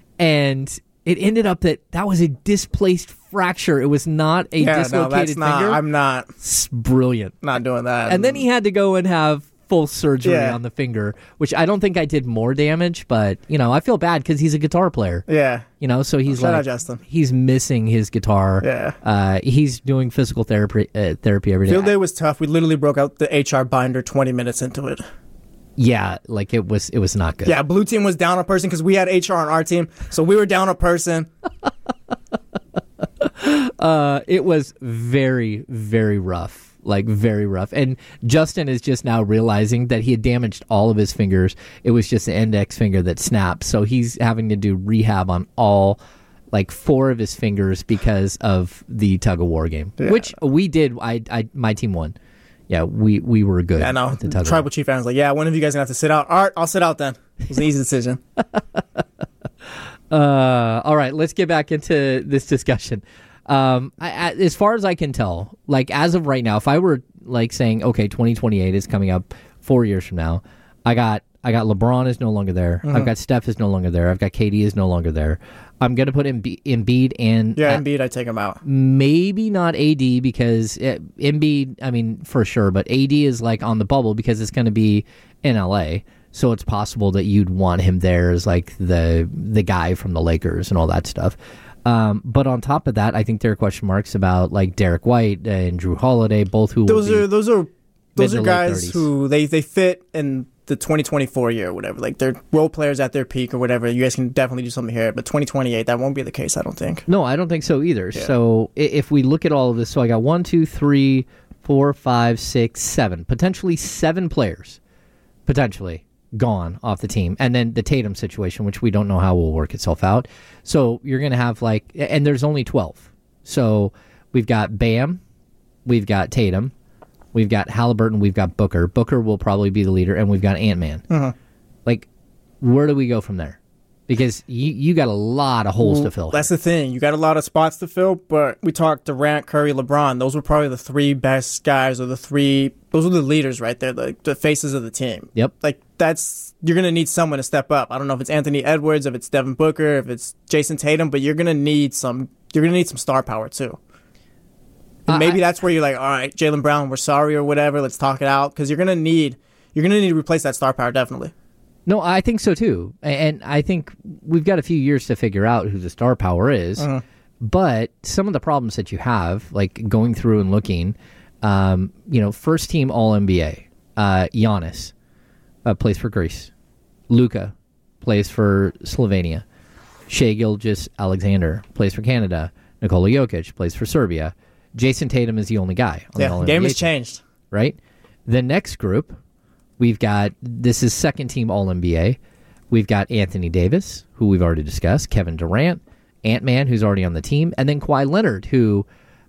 And it ended up that was a displaced fracture. It was not a dislocated finger. I'm not. It's brilliant. Not doing that. And then he had to go and have full surgery on the finger, which I don't think I did more damage, but I feel bad because he's a guitar player. Yeah. So he's Shout out Justin. He's missing his guitar. Yeah. He's doing physical therapy every day. Field day was tough. We literally broke out the HR binder 20 minutes into it. Yeah, it was not good. Yeah, blue team was down a person because we had HR on our team, so we were down a person. It was very, very rough, very rough. And Justin is just now realizing that he had damaged all of his fingers. It was just the index finger that snapped, so he's having to do rehab on all 4 of his fingers because of the tug of war game, which we did. My team won. Yeah, we were good. Yeah, I know. The Tribal Chief fans one of you guys going to have to sit out. All right, I'll sit out then. It was an easy decision. All right, let's get back into this discussion. As far as I can tell, as of right now, if I were saying, okay, 2028 is coming up 4 years from now, I got LeBron is no longer there. Mm-hmm. I've got Steph is no longer there. I've got KD is no longer there. I'm going to put Embiid and... Yeah, Embiid, I take him out. Maybe not AD because Embiid, for sure, but AD is on the bubble because it's going to be in LA. So it's possible that you'd want him there as the guy from the Lakers and all that stuff. But on top of that, I think there are question marks about Derek White and Drew Holiday, both who those are guys who they fit in the 2024 year or whatever. They're role players at their peak or whatever. You guys can definitely do something here, but 2028, that won't be the case, I don't think. No, I don't think so either. Yeah. So if we look at all of this, so I got 1, 2, 3, 4, 5, 6, 7, potentially 7 players, gone off the team. And then the Tatum situation, which we don't know how will work itself out. So you're going to have and there's only 12. So we've got Bam, we've got Tatum, we've got Halliburton, we've got Booker. Booker will probably be the leader, and we've got Ant-Man. Uh-huh. Where do we go from there? Because you got a lot of holes to fill. That's the thing. You got a lot of spots to fill, but we talked Durant, Curry, LeBron. Those were probably the 3 best guys, or those were the leaders right there, the faces of the team. Yep. You're going to need someone to step up. I don't know if it's Anthony Edwards, if it's Devin Booker, if it's Jason Tatum, but you're going to need some star power too. And maybe that's where you're all right, Jaylen Brown, we're sorry or whatever, let's talk it out, because you're gonna need to replace that star power, definitely. No, I think so too, and I think we've got a few years to figure out who the star power is. Uh-huh. But some of the problems that you have, going through and looking, first team All NBA, Giannis plays for Greece, Luka plays for Slovenia. Shai Gilgeous-Alexander plays for Canada. Nikola Jokic plays for Serbia. Jason Tatum is the only guy on the All-NBA game has team, changed. right? The next group, we've got, this is second team All-NBA. We've got Anthony Davis, who we've already discussed, Kevin Durant, Ant-Man, who's already on the team, and then Kawhi Leonard, who,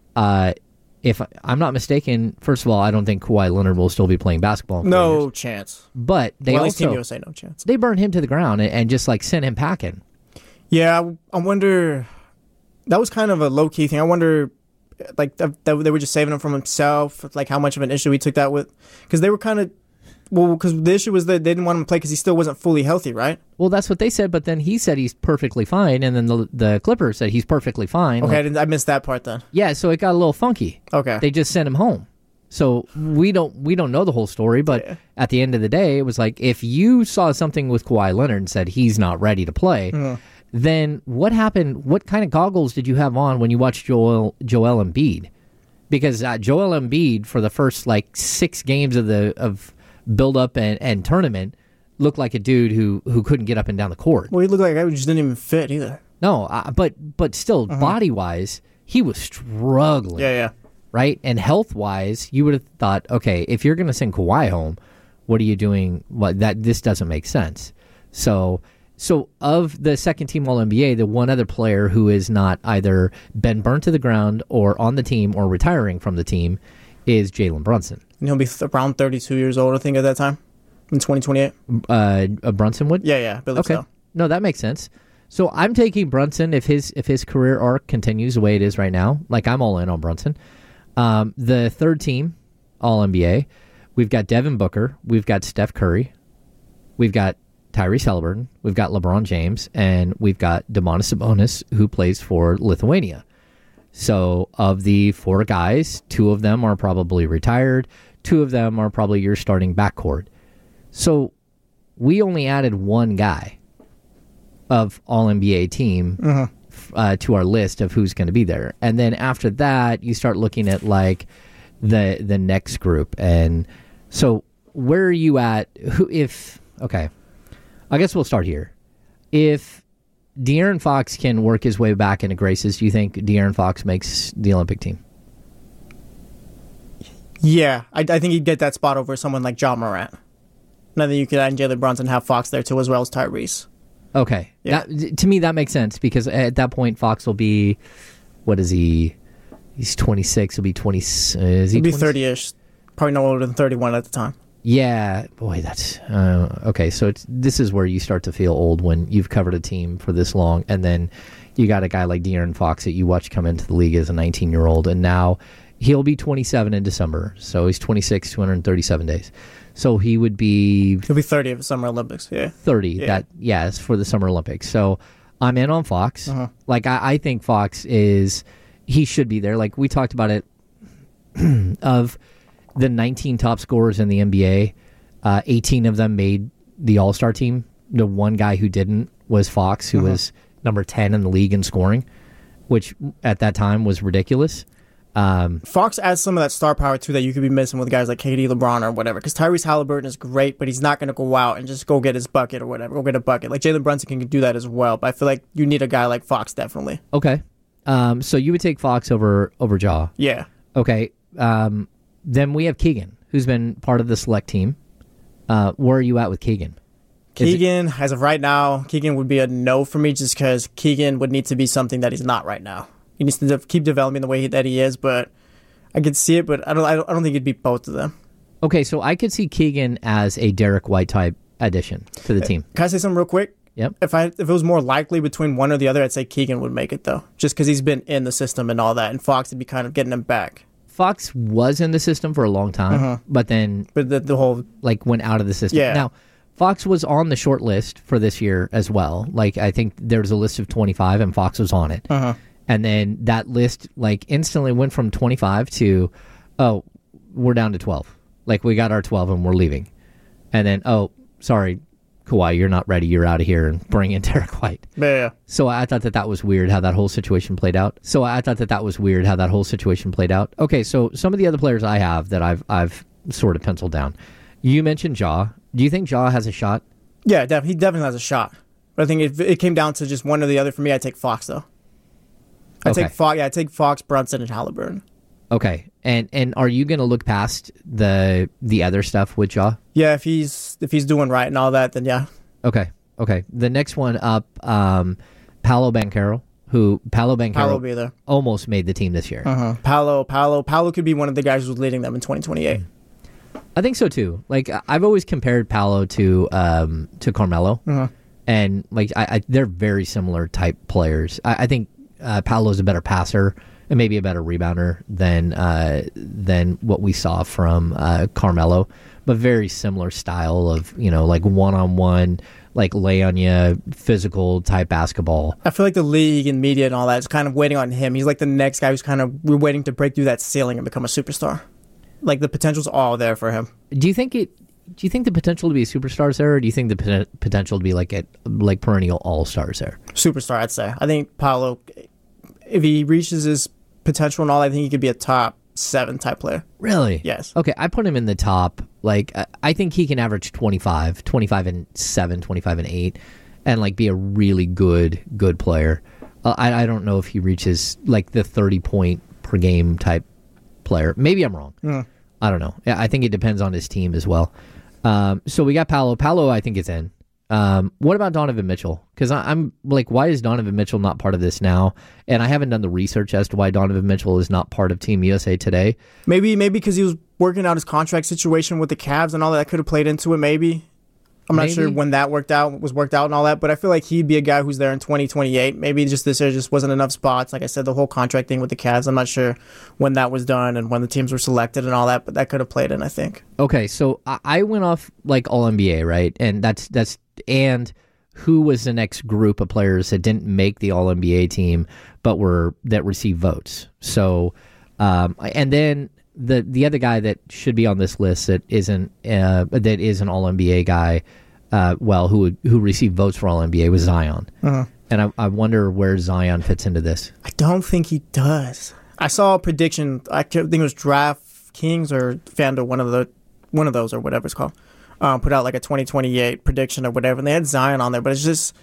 if I'm not mistaken, first of all, I don't think Kawhi Leonard will still be playing basketball in 4 No years. chance. But they At least Team also, USA, no chance. they burned him to the ground and just like sent him packing. Yeah, I wonder. That was kind of a low key thing. I wonder, like, that they were just saving him from himself. Like, how much of an issue he took that with? Because they were kind of, because the issue was that they didn't want him to play because he still wasn't fully healthy, right? Well, that's what they said, but then he said he's perfectly fine, and then the Clippers said he's perfectly fine. Okay, I missed that part then. Yeah, so it got a little funky. Okay, They just sent him home. So we don't know the whole story, but at the end of the day, it was like, if you saw something with Kawhi Leonard and said he's not ready to play, then what happened? What kind of goggles did you have on when you watched Joel Embiid? Because Joel Embiid, for the first like 6 games of build up and tournament, looked like a dude who couldn't get up and down the court. well, he looked like a guy who just didn't even fit either. No, but still, body wise, he was struggling. Yeah. Right? And health-wise, you would have thought, okay, if you're going to send Kawhi home, what are you doing? This doesn't make sense. So of the second team All-NBA, the one other player who is not either been burnt to the ground or on the team or retiring from the team is Jalen Brunson. And he'll be around 32 years old, I think, at that time, in 2028. Brunson would? Yeah, I believe Okay. so. No, that makes sense. So I'm taking Brunson if his career arc continues the way it is right now. Like, I'm all in on Brunson. The third team All-NBA, we've got Devin Booker, we've got Steph Curry, we've got Tyrese Haliburton, we've got LeBron James, and we've got Domantas Sabonis, who plays for Lithuania. So of the 4 guys, 2 of them are probably retired, 2 of them are probably your starting backcourt. So we only added 1 guy of All-NBA team to our list of who's going to be there. And then after that, you start looking at like the next group. And so where are you at? Okay, I guess we'll start here. If De'Aaron Fox can work his way back into graces, do you think De'Aaron Fox makes the Olympic team? Yeah, I think he'd get that spot over someone like Ja Morant. And I think you could add Jalen Brunson, have Fox there too, as well as Tyrese. Okay. Yeah. To me, that makes sense because at that point, Fox will be, what is he? He's 26. He'll be 20. Is he He'd be 20? 30-ish? Probably no older than 31 at the time. Yeah. Boy, that's... okay, so this is where you start to feel old when you've covered a team for this long, and then you got a guy like De'Aaron Fox that you watch come into the league as a 19-year-old, and now he'll be 27 in December. So he's 26, 237 days. So he would be... He'll be 30 at the Summer Olympics, yeah. 30, it's for the Summer Olympics. So I'm in on Fox. Like, I think Fox he should be there. Like, we talked about it, of the 19 top scorers in the NBA, 18 of them made the All-Star team. The one guy who didn't was Fox, who was number 10 in the league in scoring, which at that time was ridiculous. Fox adds some of that star power too that you could be missing with guys like KD, LeBron, or whatever. Because Tyrese Haliburton is great, but he's not going to go out and just go get his bucket or whatever. Go get a bucket. Like Jalen Brunson can do that as well. But I feel like you need a guy like Fox definitely. Okay, so you would take Fox over Ja. Yeah. Okay. Then we have Keegan, who's been part of the select team. Where are you at with Keegan? Keegan, as of right now, Keegan would be a no for me just because Keegan would need to be something that he's not right now. He needs to keep developing the way that he is, but I could see it, but I don't think it'd be both of them. Okay, so I could see Keegan as a Derek White type addition to the team. Can I say something real quick? Yep. If it was more likely between one or the other, I'd say Keegan would make it though, just because he's been in the system and all that, and Fox would be kind of getting him back. Fox was in the system for a long time, but then the whole went out of the system. Yeah. Now, Fox was on the short list for this year as well. Like, I think there's a list of 25, and Fox was on it. And then that list, like, instantly went from 25 to, oh, we're down to 12. Like, we got our 12 and we're leaving. And then, oh, sorry, Kawhi, you're not ready. You're out of here, and bring in Derek White. Yeah. So I thought that was weird how that whole situation played out. Okay, so some of the other players I have that I've sort of penciled down. You mentioned Ja. Do you think Ja has a shot? Yeah, he definitely has a shot. But I think if it came down to just one or the other for me, I'd take Fox, though. I'd take Fox, Brunson, and Halliburton. Okay. And are you going to look past the other stuff with Ja? Yeah, if he's doing right and all that, then yeah. Okay. The next one up, Paolo Banchero, Paolo will be there. Almost made the team this year. Paolo could be one of the guys who's leading them in 2028. I think so too. Like, I've always compared Paolo to Carmelo, and like they're very similar type players. I think Paolo's a better passer and maybe a better rebounder than what we saw from Carmelo, but very similar style of, like one-on-one, like lay on you, physical type basketball. I feel like the league and media and all that is kind of waiting on him. He's like the next guy we're waiting to break through that ceiling and become a superstar. Like, the potential's all there for him. Do you think the potential to be a superstar is there, or do you think the potential to be like perennial all-stars there? Superstar, I'd say. I think Paolo, if he reaches his potential and all, I think he could be a top 7 type player. Really? Yes. Okay, I put him in the top. Like, I think he can average 25 and 7, 25 and 8, and like be a really good player. I don't know if he reaches like the 30-point per game type player. Maybe I'm wrong. I don't know. I think it depends on his team as well. So we got Paolo. Paolo, I think, is in. What about Donovan Mitchell? Because I'm like, why is Donovan Mitchell not part of this now? And I haven't done the research as to why Donovan Mitchell is not part of Team USA today. Maybe because he was working out his contract situation with the Cavs and all that could have played into it. Maybe. I'm not sure when that was worked out and all that, but I feel like he'd be a guy who's there in 2028. Maybe just this year just wasn't enough spots. Like I said, the whole contract thing with the Cavs, I'm not sure when that was done and when the teams were selected and all that, but that could have played in, I think. Okay, so I went off like All-NBA, right? And and who was the next group of players that didn't make the All-NBA team but that received votes. So and then the other guy that should be on this list that is an All-NBA guy, who received votes for All-NBA was Zion. And I wonder where Zion fits into this. I don't think he does. I saw a prediction. I think it was DraftKings or FanDuel, one of those or whatever it's called. Put out like a 2028 prediction or whatever, and they had Zion on there. But it's just,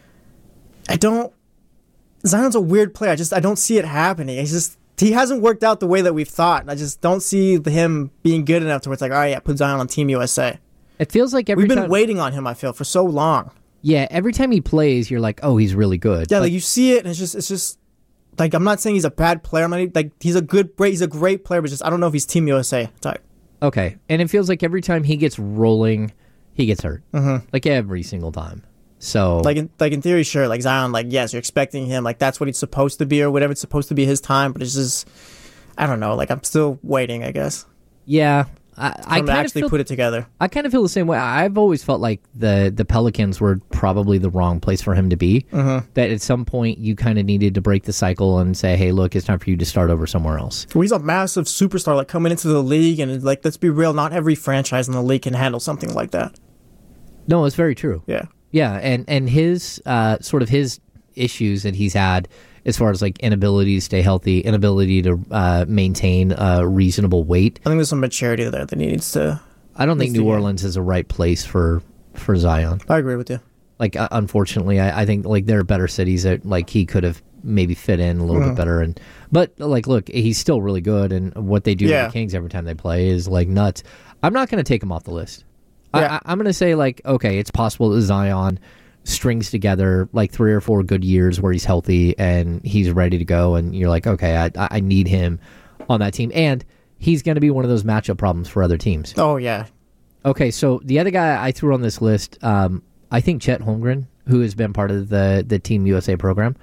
Zion's a weird player. I don't see it happening. He hasn't worked out the way that we've thought. And I just don't see him being good enough to where it's like, all right, yeah, put Zion on Team USA. It feels like we've been waiting on him, I feel, for so long. Yeah, every time he plays, you're like, oh, he's really good. Yeah, like you see it, and it's just like, I'm not saying he's a bad player. I'm not, like, he's a great player, but just I don't know if he's Team USA type. Okay, and it feels like every time he gets rolling, he gets hurt. Like every single time. So like in theory, sure. Like Zion, like yes, you're expecting him. Like that's what he's supposed to be or whatever. It's supposed to be his time, but it's just I don't know. Like I'm still waiting, I guess. Yeah, I kind of put it together. I kind of feel the same way. I've always felt like the Pelicans were probably the wrong place for him to be. That at some point you kind of needed to break the cycle and say, hey, look, it's time for you to start over somewhere else. Well, he's a massive superstar, like coming into the league, and like let's be real, not every franchise in the league can handle something like that. No, it's very true. Yeah, and his sort of his issues that he's had as far as like inability to stay healthy, inability to maintain a reasonable weight. I think there's some maturity there that he needs to. I don't think New Orleans is the right place for Zion. I agree with you. Like unfortunately, I think like there are better cities that like he could have maybe fit in a little bit better. But like, look, he's still really good, and what they do to the Kings every time they play is like nuts. I'm not going to take him off the list. Yeah. I'm going to say, like, okay, it's possible that Zion strings together, like, 3 or 4 good years where he's healthy and he's ready to go, and you're like, okay, I need him on that team. And he's going to be one of those matchup problems for other teams. Oh, yeah. Okay, so the other guy I threw on this list, I think Chet Holmgren, who has been part of the Team USA program,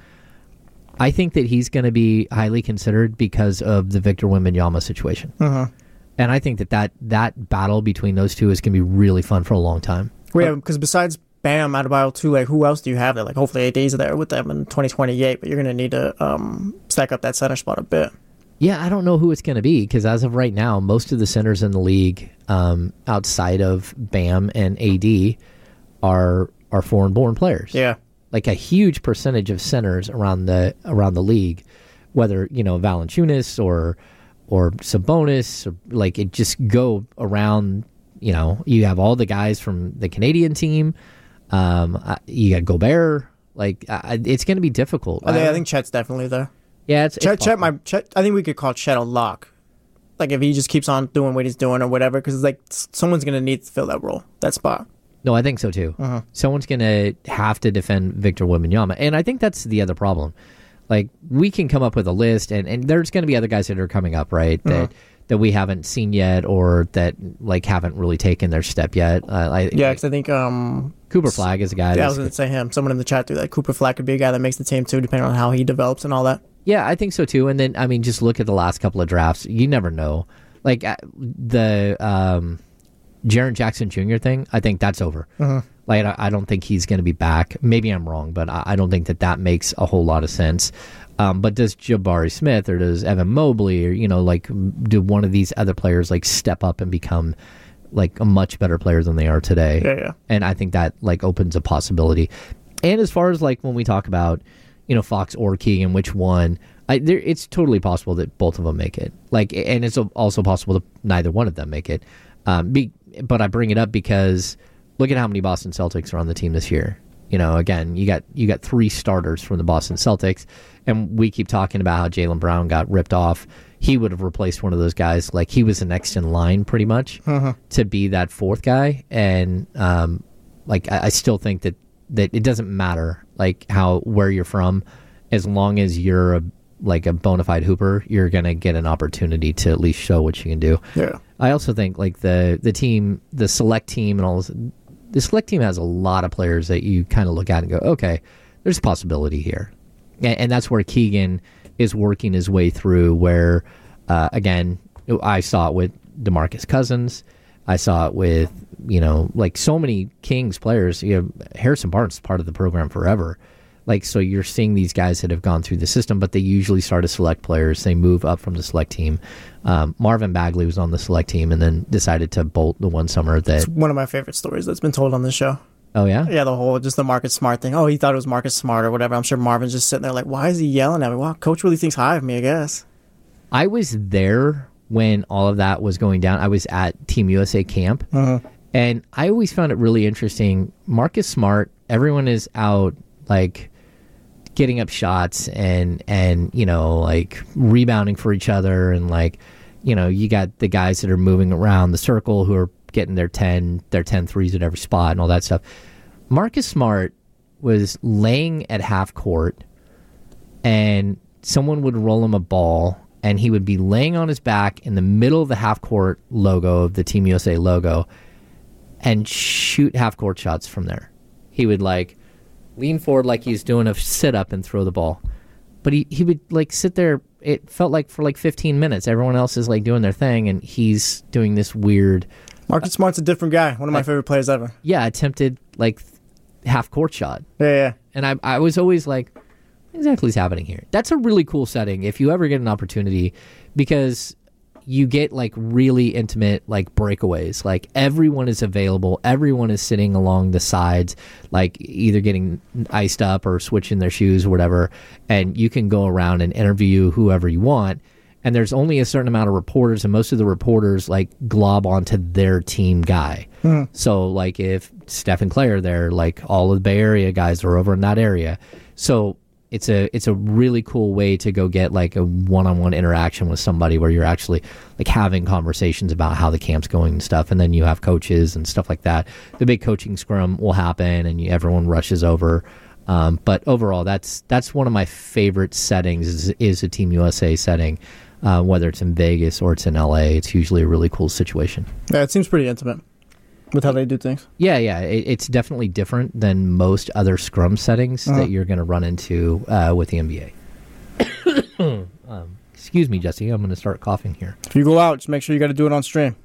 I think that he's going to be highly considered because of the Victor Wembanyama situation. And I think that battle between those two is going to be really fun for a long time. Well, yeah, because besides Bam Adebayo too, like who else do you have there? Like hopefully AD's there with them in 2028, but you're going to need to stack up that center spot a bit. Yeah, I don't know who it's going to be because as of right now, most of the centers in the league outside of Bam and AD are foreign-born players. Yeah, like a huge percentage of centers around the league, whether Valanciunas or Sabonis, or like it just go around. You have all the guys from the Canadian team. You got Gobert. Like, it's going to be difficult. I think Chet's definitely there. Yeah, Chet. I think we could call Chet a lock. Like, if he just keeps on doing what he's doing or whatever, because it's like someone's going to need to fill that role, that spot. No, I think so too. Someone's going to have to defend Victor Wembanyama, and I think that's the other problem. Like, we can come up with a list, and there's going to be other guys that are coming up, right? That we haven't seen yet, or that like haven't really taken their step yet. Because I think Cooper Flagg is a guy. Yeah, I was going to say him. Someone in the chat threw that. Cooper Flagg could be a guy that makes the team too, depending on how he develops and all that. Yeah, I think so too. And then, I mean, just look at the last couple of drafts. You never know. Like, the Jaren Jackson Jr. thing, I think that's over. Like, I don't think he's going to be back. Maybe I'm wrong, but I don't think that makes a whole lot of sense. But does Jabari Smith or does Evan Mobley or, like, do one of these other players, like, step up and become, like, a much better player than they are today? Yeah. And I think that, like, opens a possibility. And as far as, like, when we talk about, Fox or Keegan, which one, it's totally possible that both of them make it. Like, and it's also possible that neither one of them make it. But I bring it up because look at how many Boston Celtics are on the team this year. Again, you got 3 starters from the Boston Celtics, and we keep talking about how Jaylen Brown got ripped off. He would have replaced one of those guys. Like, he was the next in line pretty much to be that 4th guy. And I still think that it doesn't matter like where you're from, as long as you're a bona fide hooper, you're gonna get an opportunity to at least show what you can do. Yeah. I also think like the team, the select team, and all this, the select team has a lot of players that you kind of look at and go, okay, there's a possibility here, and that's where Keegan is working his way through. Where again, I saw it with DeMarcus Cousins. I saw it with, like so many Kings players. Harrison Barnes is part of the program forever. Like, so you're seeing these guys that have gone through the system, but they usually start as select players. They move up from the select team. Marvin Bagley was on the select team and then decided to bolt the one summer. It's one of my favorite stories that's been told on this show. Oh, yeah? Yeah, the Marcus Smart thing. Oh, he thought it was Marcus Smart or whatever. I'm sure Marvin's just sitting there like, why is he yelling at me? Wow, coach really thinks high of me, I guess. I was there when all of that was going down. I was at Team USA camp, and I always found it really interesting. Marcus Smart, everyone is out, like, getting up shots and like rebounding for each other, and like, you got the guys that are moving around the circle who are getting their 10 threes at every spot and all that stuff. Marcus Smart was laying at half court, and someone would roll him a ball, and he would be laying on his back in the middle of the half court logo of the Team USA logo and shoot half court shots from there. He would like lean forward like he's doing a sit-up and throw the ball. But he would like sit there, it felt like for like 15 minutes. Everyone else is like doing their thing, and he's doing this weird... Marcus Smart's a different guy. One of my favorite players ever. Yeah, attempted like half-court shot. Yeah. And I was always like, what exactly is happening here? That's a really cool setting if you ever get an opportunity, because you get like really intimate like breakaways. Like, everyone is available. Everyone is sitting along the sides, like either getting iced up or switching their shoes or whatever. And you can go around and interview whoever you want. And there's only a certain amount of reporters, and most of the reporters like glob onto their team guy. So like if Steph and Clay are there, like all of the Bay Area guys are over in that area. So it's a really cool way to go get like a one-on-one interaction with somebody where you're actually like having conversations about how the camp's going and stuff, and then you have coaches and stuff like that. The big coaching scrum will happen, and everyone rushes over. But overall, that's one of my favorite settings is a Team USA setting, whether it's in Vegas or it's in LA. It's usually a really cool situation. Yeah, it seems pretty intimate with how they do things. Yeah. It's definitely different than most other scrum settings that you're going to run into with the NBA. Excuse me, Jesse. I'm going to start coughing here. If you go out, just make sure you got to do it on stream.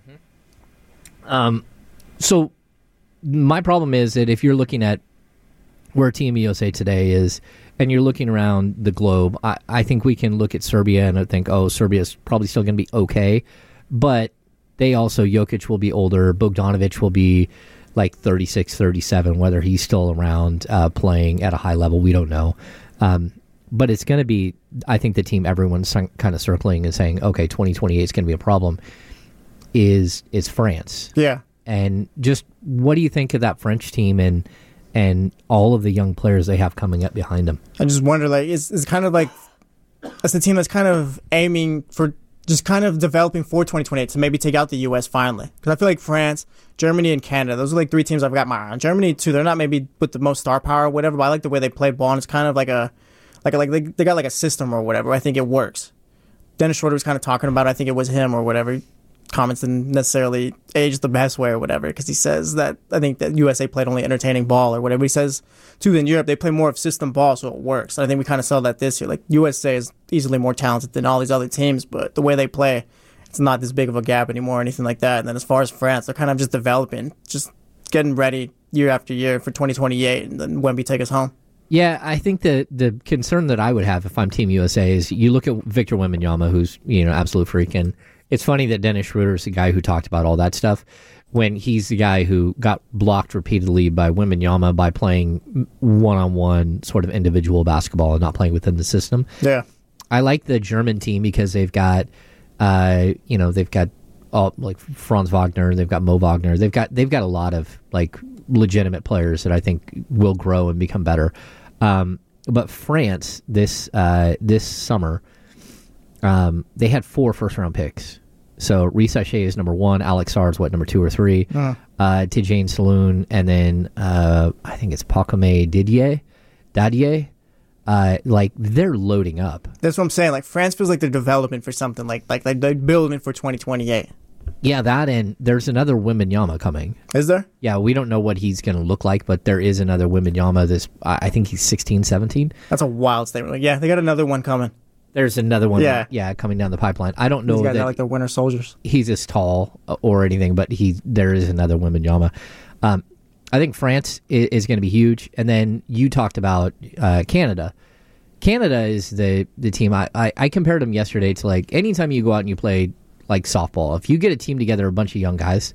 So my problem is that if you're looking at where Team USA today is, and you're looking around the globe, I think we can look at Serbia and think, oh, Serbia's probably still going to be okay. But they also, Jokic will be older. Bogdanovic will be like 36, 37, whether he's still around playing at a high level, we don't know. But it's going to be, I think the team everyone's kind of circling and saying, okay, 2028 is going to be a problem, is France. Yeah. And just what do you think of that French team and all of the young players they have coming up behind them? I just wonder, like, it's kind of like it's a team that's kind of aiming for just kind of developing for 2028 to maybe take out the U.S. finally. Because I feel like France, Germany, and Canada, those are like 3 teams I've got my eye on. Germany, too, they're not maybe with the most star power or whatever, but I like the way they play ball, and it's kind of like they got like a system or whatever. I think it works. Dennis Schroeder was kind of talking about it. I think it was him or whatever. Comments didn't necessarily age the best way or whatever, because he says that I think that USA played only entertaining ball or whatever. He says, too, in Europe, they play more of system ball, so it works. And I think we kind of saw that this year. Like, USA is easily more talented than all these other teams, but the way they play, it's not this big of a gap anymore or anything like that. And then as far as France, they're kind of just developing, just getting ready year after year for 2028, and then Wemby take us home. Yeah, I think the concern that I would have if I'm Team USA is you look at Victor Wembanyama, who's absolute freak, and it's funny that Dennis Schroeder is the guy who talked about all that stuff when he's the guy who got blocked repeatedly by Wembanyama by playing one-on-one sort of individual basketball and not playing within the system. Yeah, I like the German team because they've got they've got all like Franz Wagner, they've got Mo Wagner, they've got a lot of like legitimate players that I think will grow and become better. But France this summer, they had 4 first-round picks. So Reece Shea is number 1, Alex Sarr is number 2 or 3, Tijane Saloon, and then I think it's Pakome Dadier. Like they're loading up. That's what I'm saying. Like France feels like they're developing for something. Like they're building for 2028. Yeah, that, and there's another Wembanyama coming. Is there? Yeah, we don't know what he's going to look like, but there is another Wembanyama. I think he's 16, 17. That's a wild statement. Like, yeah, they got another one coming. There's another one, coming down the pipeline. I don't know These guys that are like the winter soldiers. He's as tall or anything, but there is another Wembanyama. I think France is going to be huge. And then you talked about Canada. Canada is the team. I compared them yesterday to like anytime you go out and you play like softball. If you get a team together, a bunch of young guys,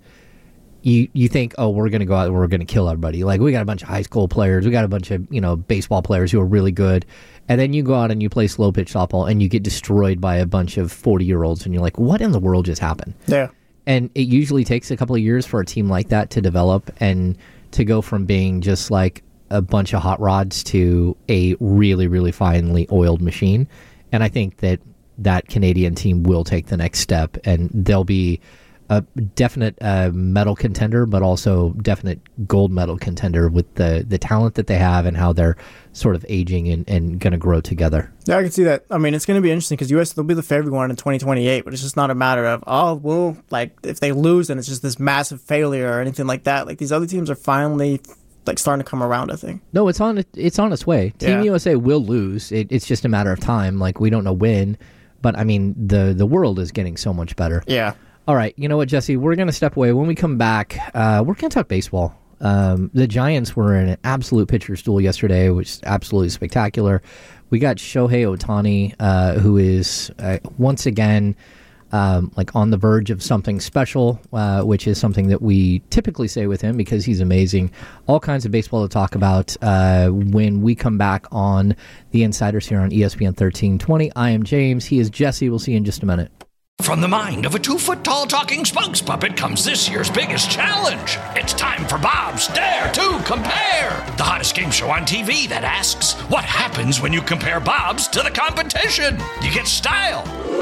you think, oh, we're going to go out and we're going to kill everybody. Like we got a bunch of high school players, we got a bunch of baseball players who are really good. And then you go out and you play slow pitch softball and you get destroyed by a bunch of 40-year-olds and you're like, what in the world just happened? Yeah. And it usually takes a couple of years for a team like that to develop and to go from being just like a bunch of hot rods to a really, really finely oiled machine. And I think that Canadian team will take the next step and they'll be a definite medal contender, but also definite gold medal contender with the talent that they have and how they're sort of aging and going to grow together. Yeah, I can see that. I mean, it's going to be interesting because U.S. they'll be the favorite one in 2028, but it's just not a matter of, like if they lose and it's just this massive failure or anything like that. Like these other teams are finally like starting to come around, I think. No, it's on its way. Team USA will lose. It's just a matter of time. Like we don't know when, but I mean the world is getting so much better. Yeah. All right, you know what, Jesse? We're going to step away. When we come back, we're going to talk baseball. The Giants were in an absolute pitcher's duel yesterday, which is absolutely spectacular. We got Shohei Ohtani, who is once again like on the verge of something special, which is something that we typically say with him because he's amazing. All kinds of baseball to talk about when we come back on The Insiders here on ESPN 1320. I am James. He is Jesse. We'll see you in just a minute. From the mind of a 2-foot-tall talking spokes puppet comes this year's biggest challenge. It's time for Bob's Dare to Compare, the hottest game show on TV that asks, what happens when you compare Bob's to the competition? You get style.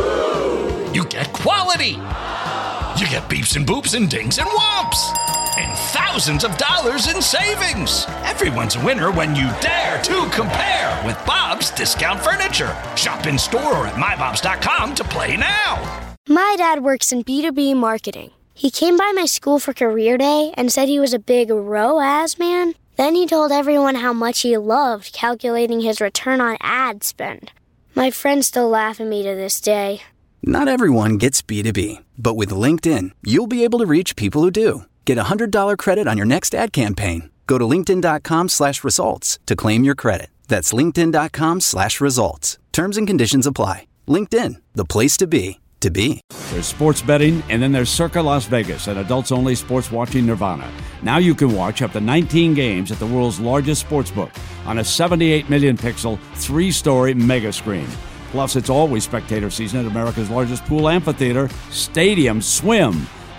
You get quality. You get beeps and boops and dings and whomps. And thousands of dollars in savings. Everyone's a winner when you dare to compare with Bob's Discount Furniture. Shop in store or at mybobs.com to play now. My dad works in B2B marketing. He came by my school for career day and said he was a big ROAS man. Then he told everyone how much he loved calculating his return on ad spend. My friends still laugh at me to this day. Not everyone gets B2B, but with LinkedIn, you'll be able to reach people who do. Get a $100 credit on your next ad campaign. Go to linkedin.com/results to claim your credit. That's linkedin.com/results. Terms and conditions apply. LinkedIn, the place to be. There's sports betting, and then there's Circa Las Vegas, an adults-only sports watching nirvana. Now you can watch up to 19 games at the world's largest sportsbook on a 78 million pixel, 3-story mega screen. Plus, it's always spectator season at America's largest pool amphitheater, Stadium Swim.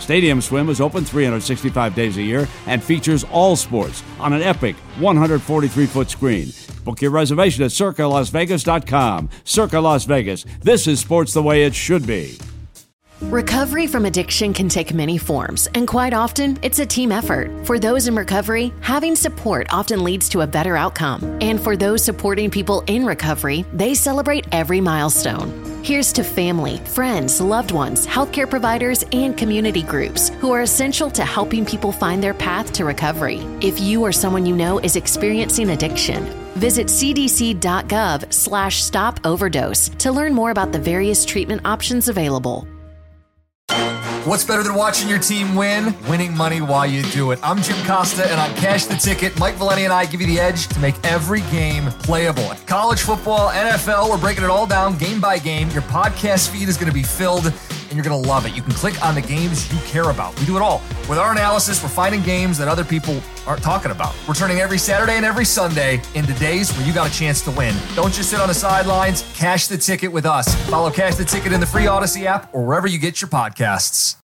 Stadium Swim is open 365 days a year and features all sports on an epic 143-foot screen. Book your reservation at CircaLasVegas.com. Circa Las Vegas. This is sports the way it should be. Recovery from addiction can take many forms, and quite often, it's a team effort. For those in recovery, having support often leads to a better outcome. And for those supporting people in recovery, they celebrate every milestone. Here's to family, friends, loved ones, healthcare providers, and community groups who are essential to helping people find their path to recovery. If you or someone you know is experiencing addiction, visit cdc.gov/stop overdose to learn more about the various treatment options available. What's better than watching your team win? Winning money while you do it. I'm Jim Costa, and on Cash the Ticket, Mike Valenti and I give you the edge to make every game playable. College football, NFL, we're breaking it all down game by game. Your podcast feed is going to be filled, and you're going to love it. You can click on the games you care about. We do it all. With our analysis, we're finding games that other people aren't talking about. We're turning every Saturday and every Sunday into days where you got a chance to win. Don't just sit on the sidelines. Cash the Ticket with us. Follow Cash the Ticket in the free Odyssey app or wherever you get your podcasts.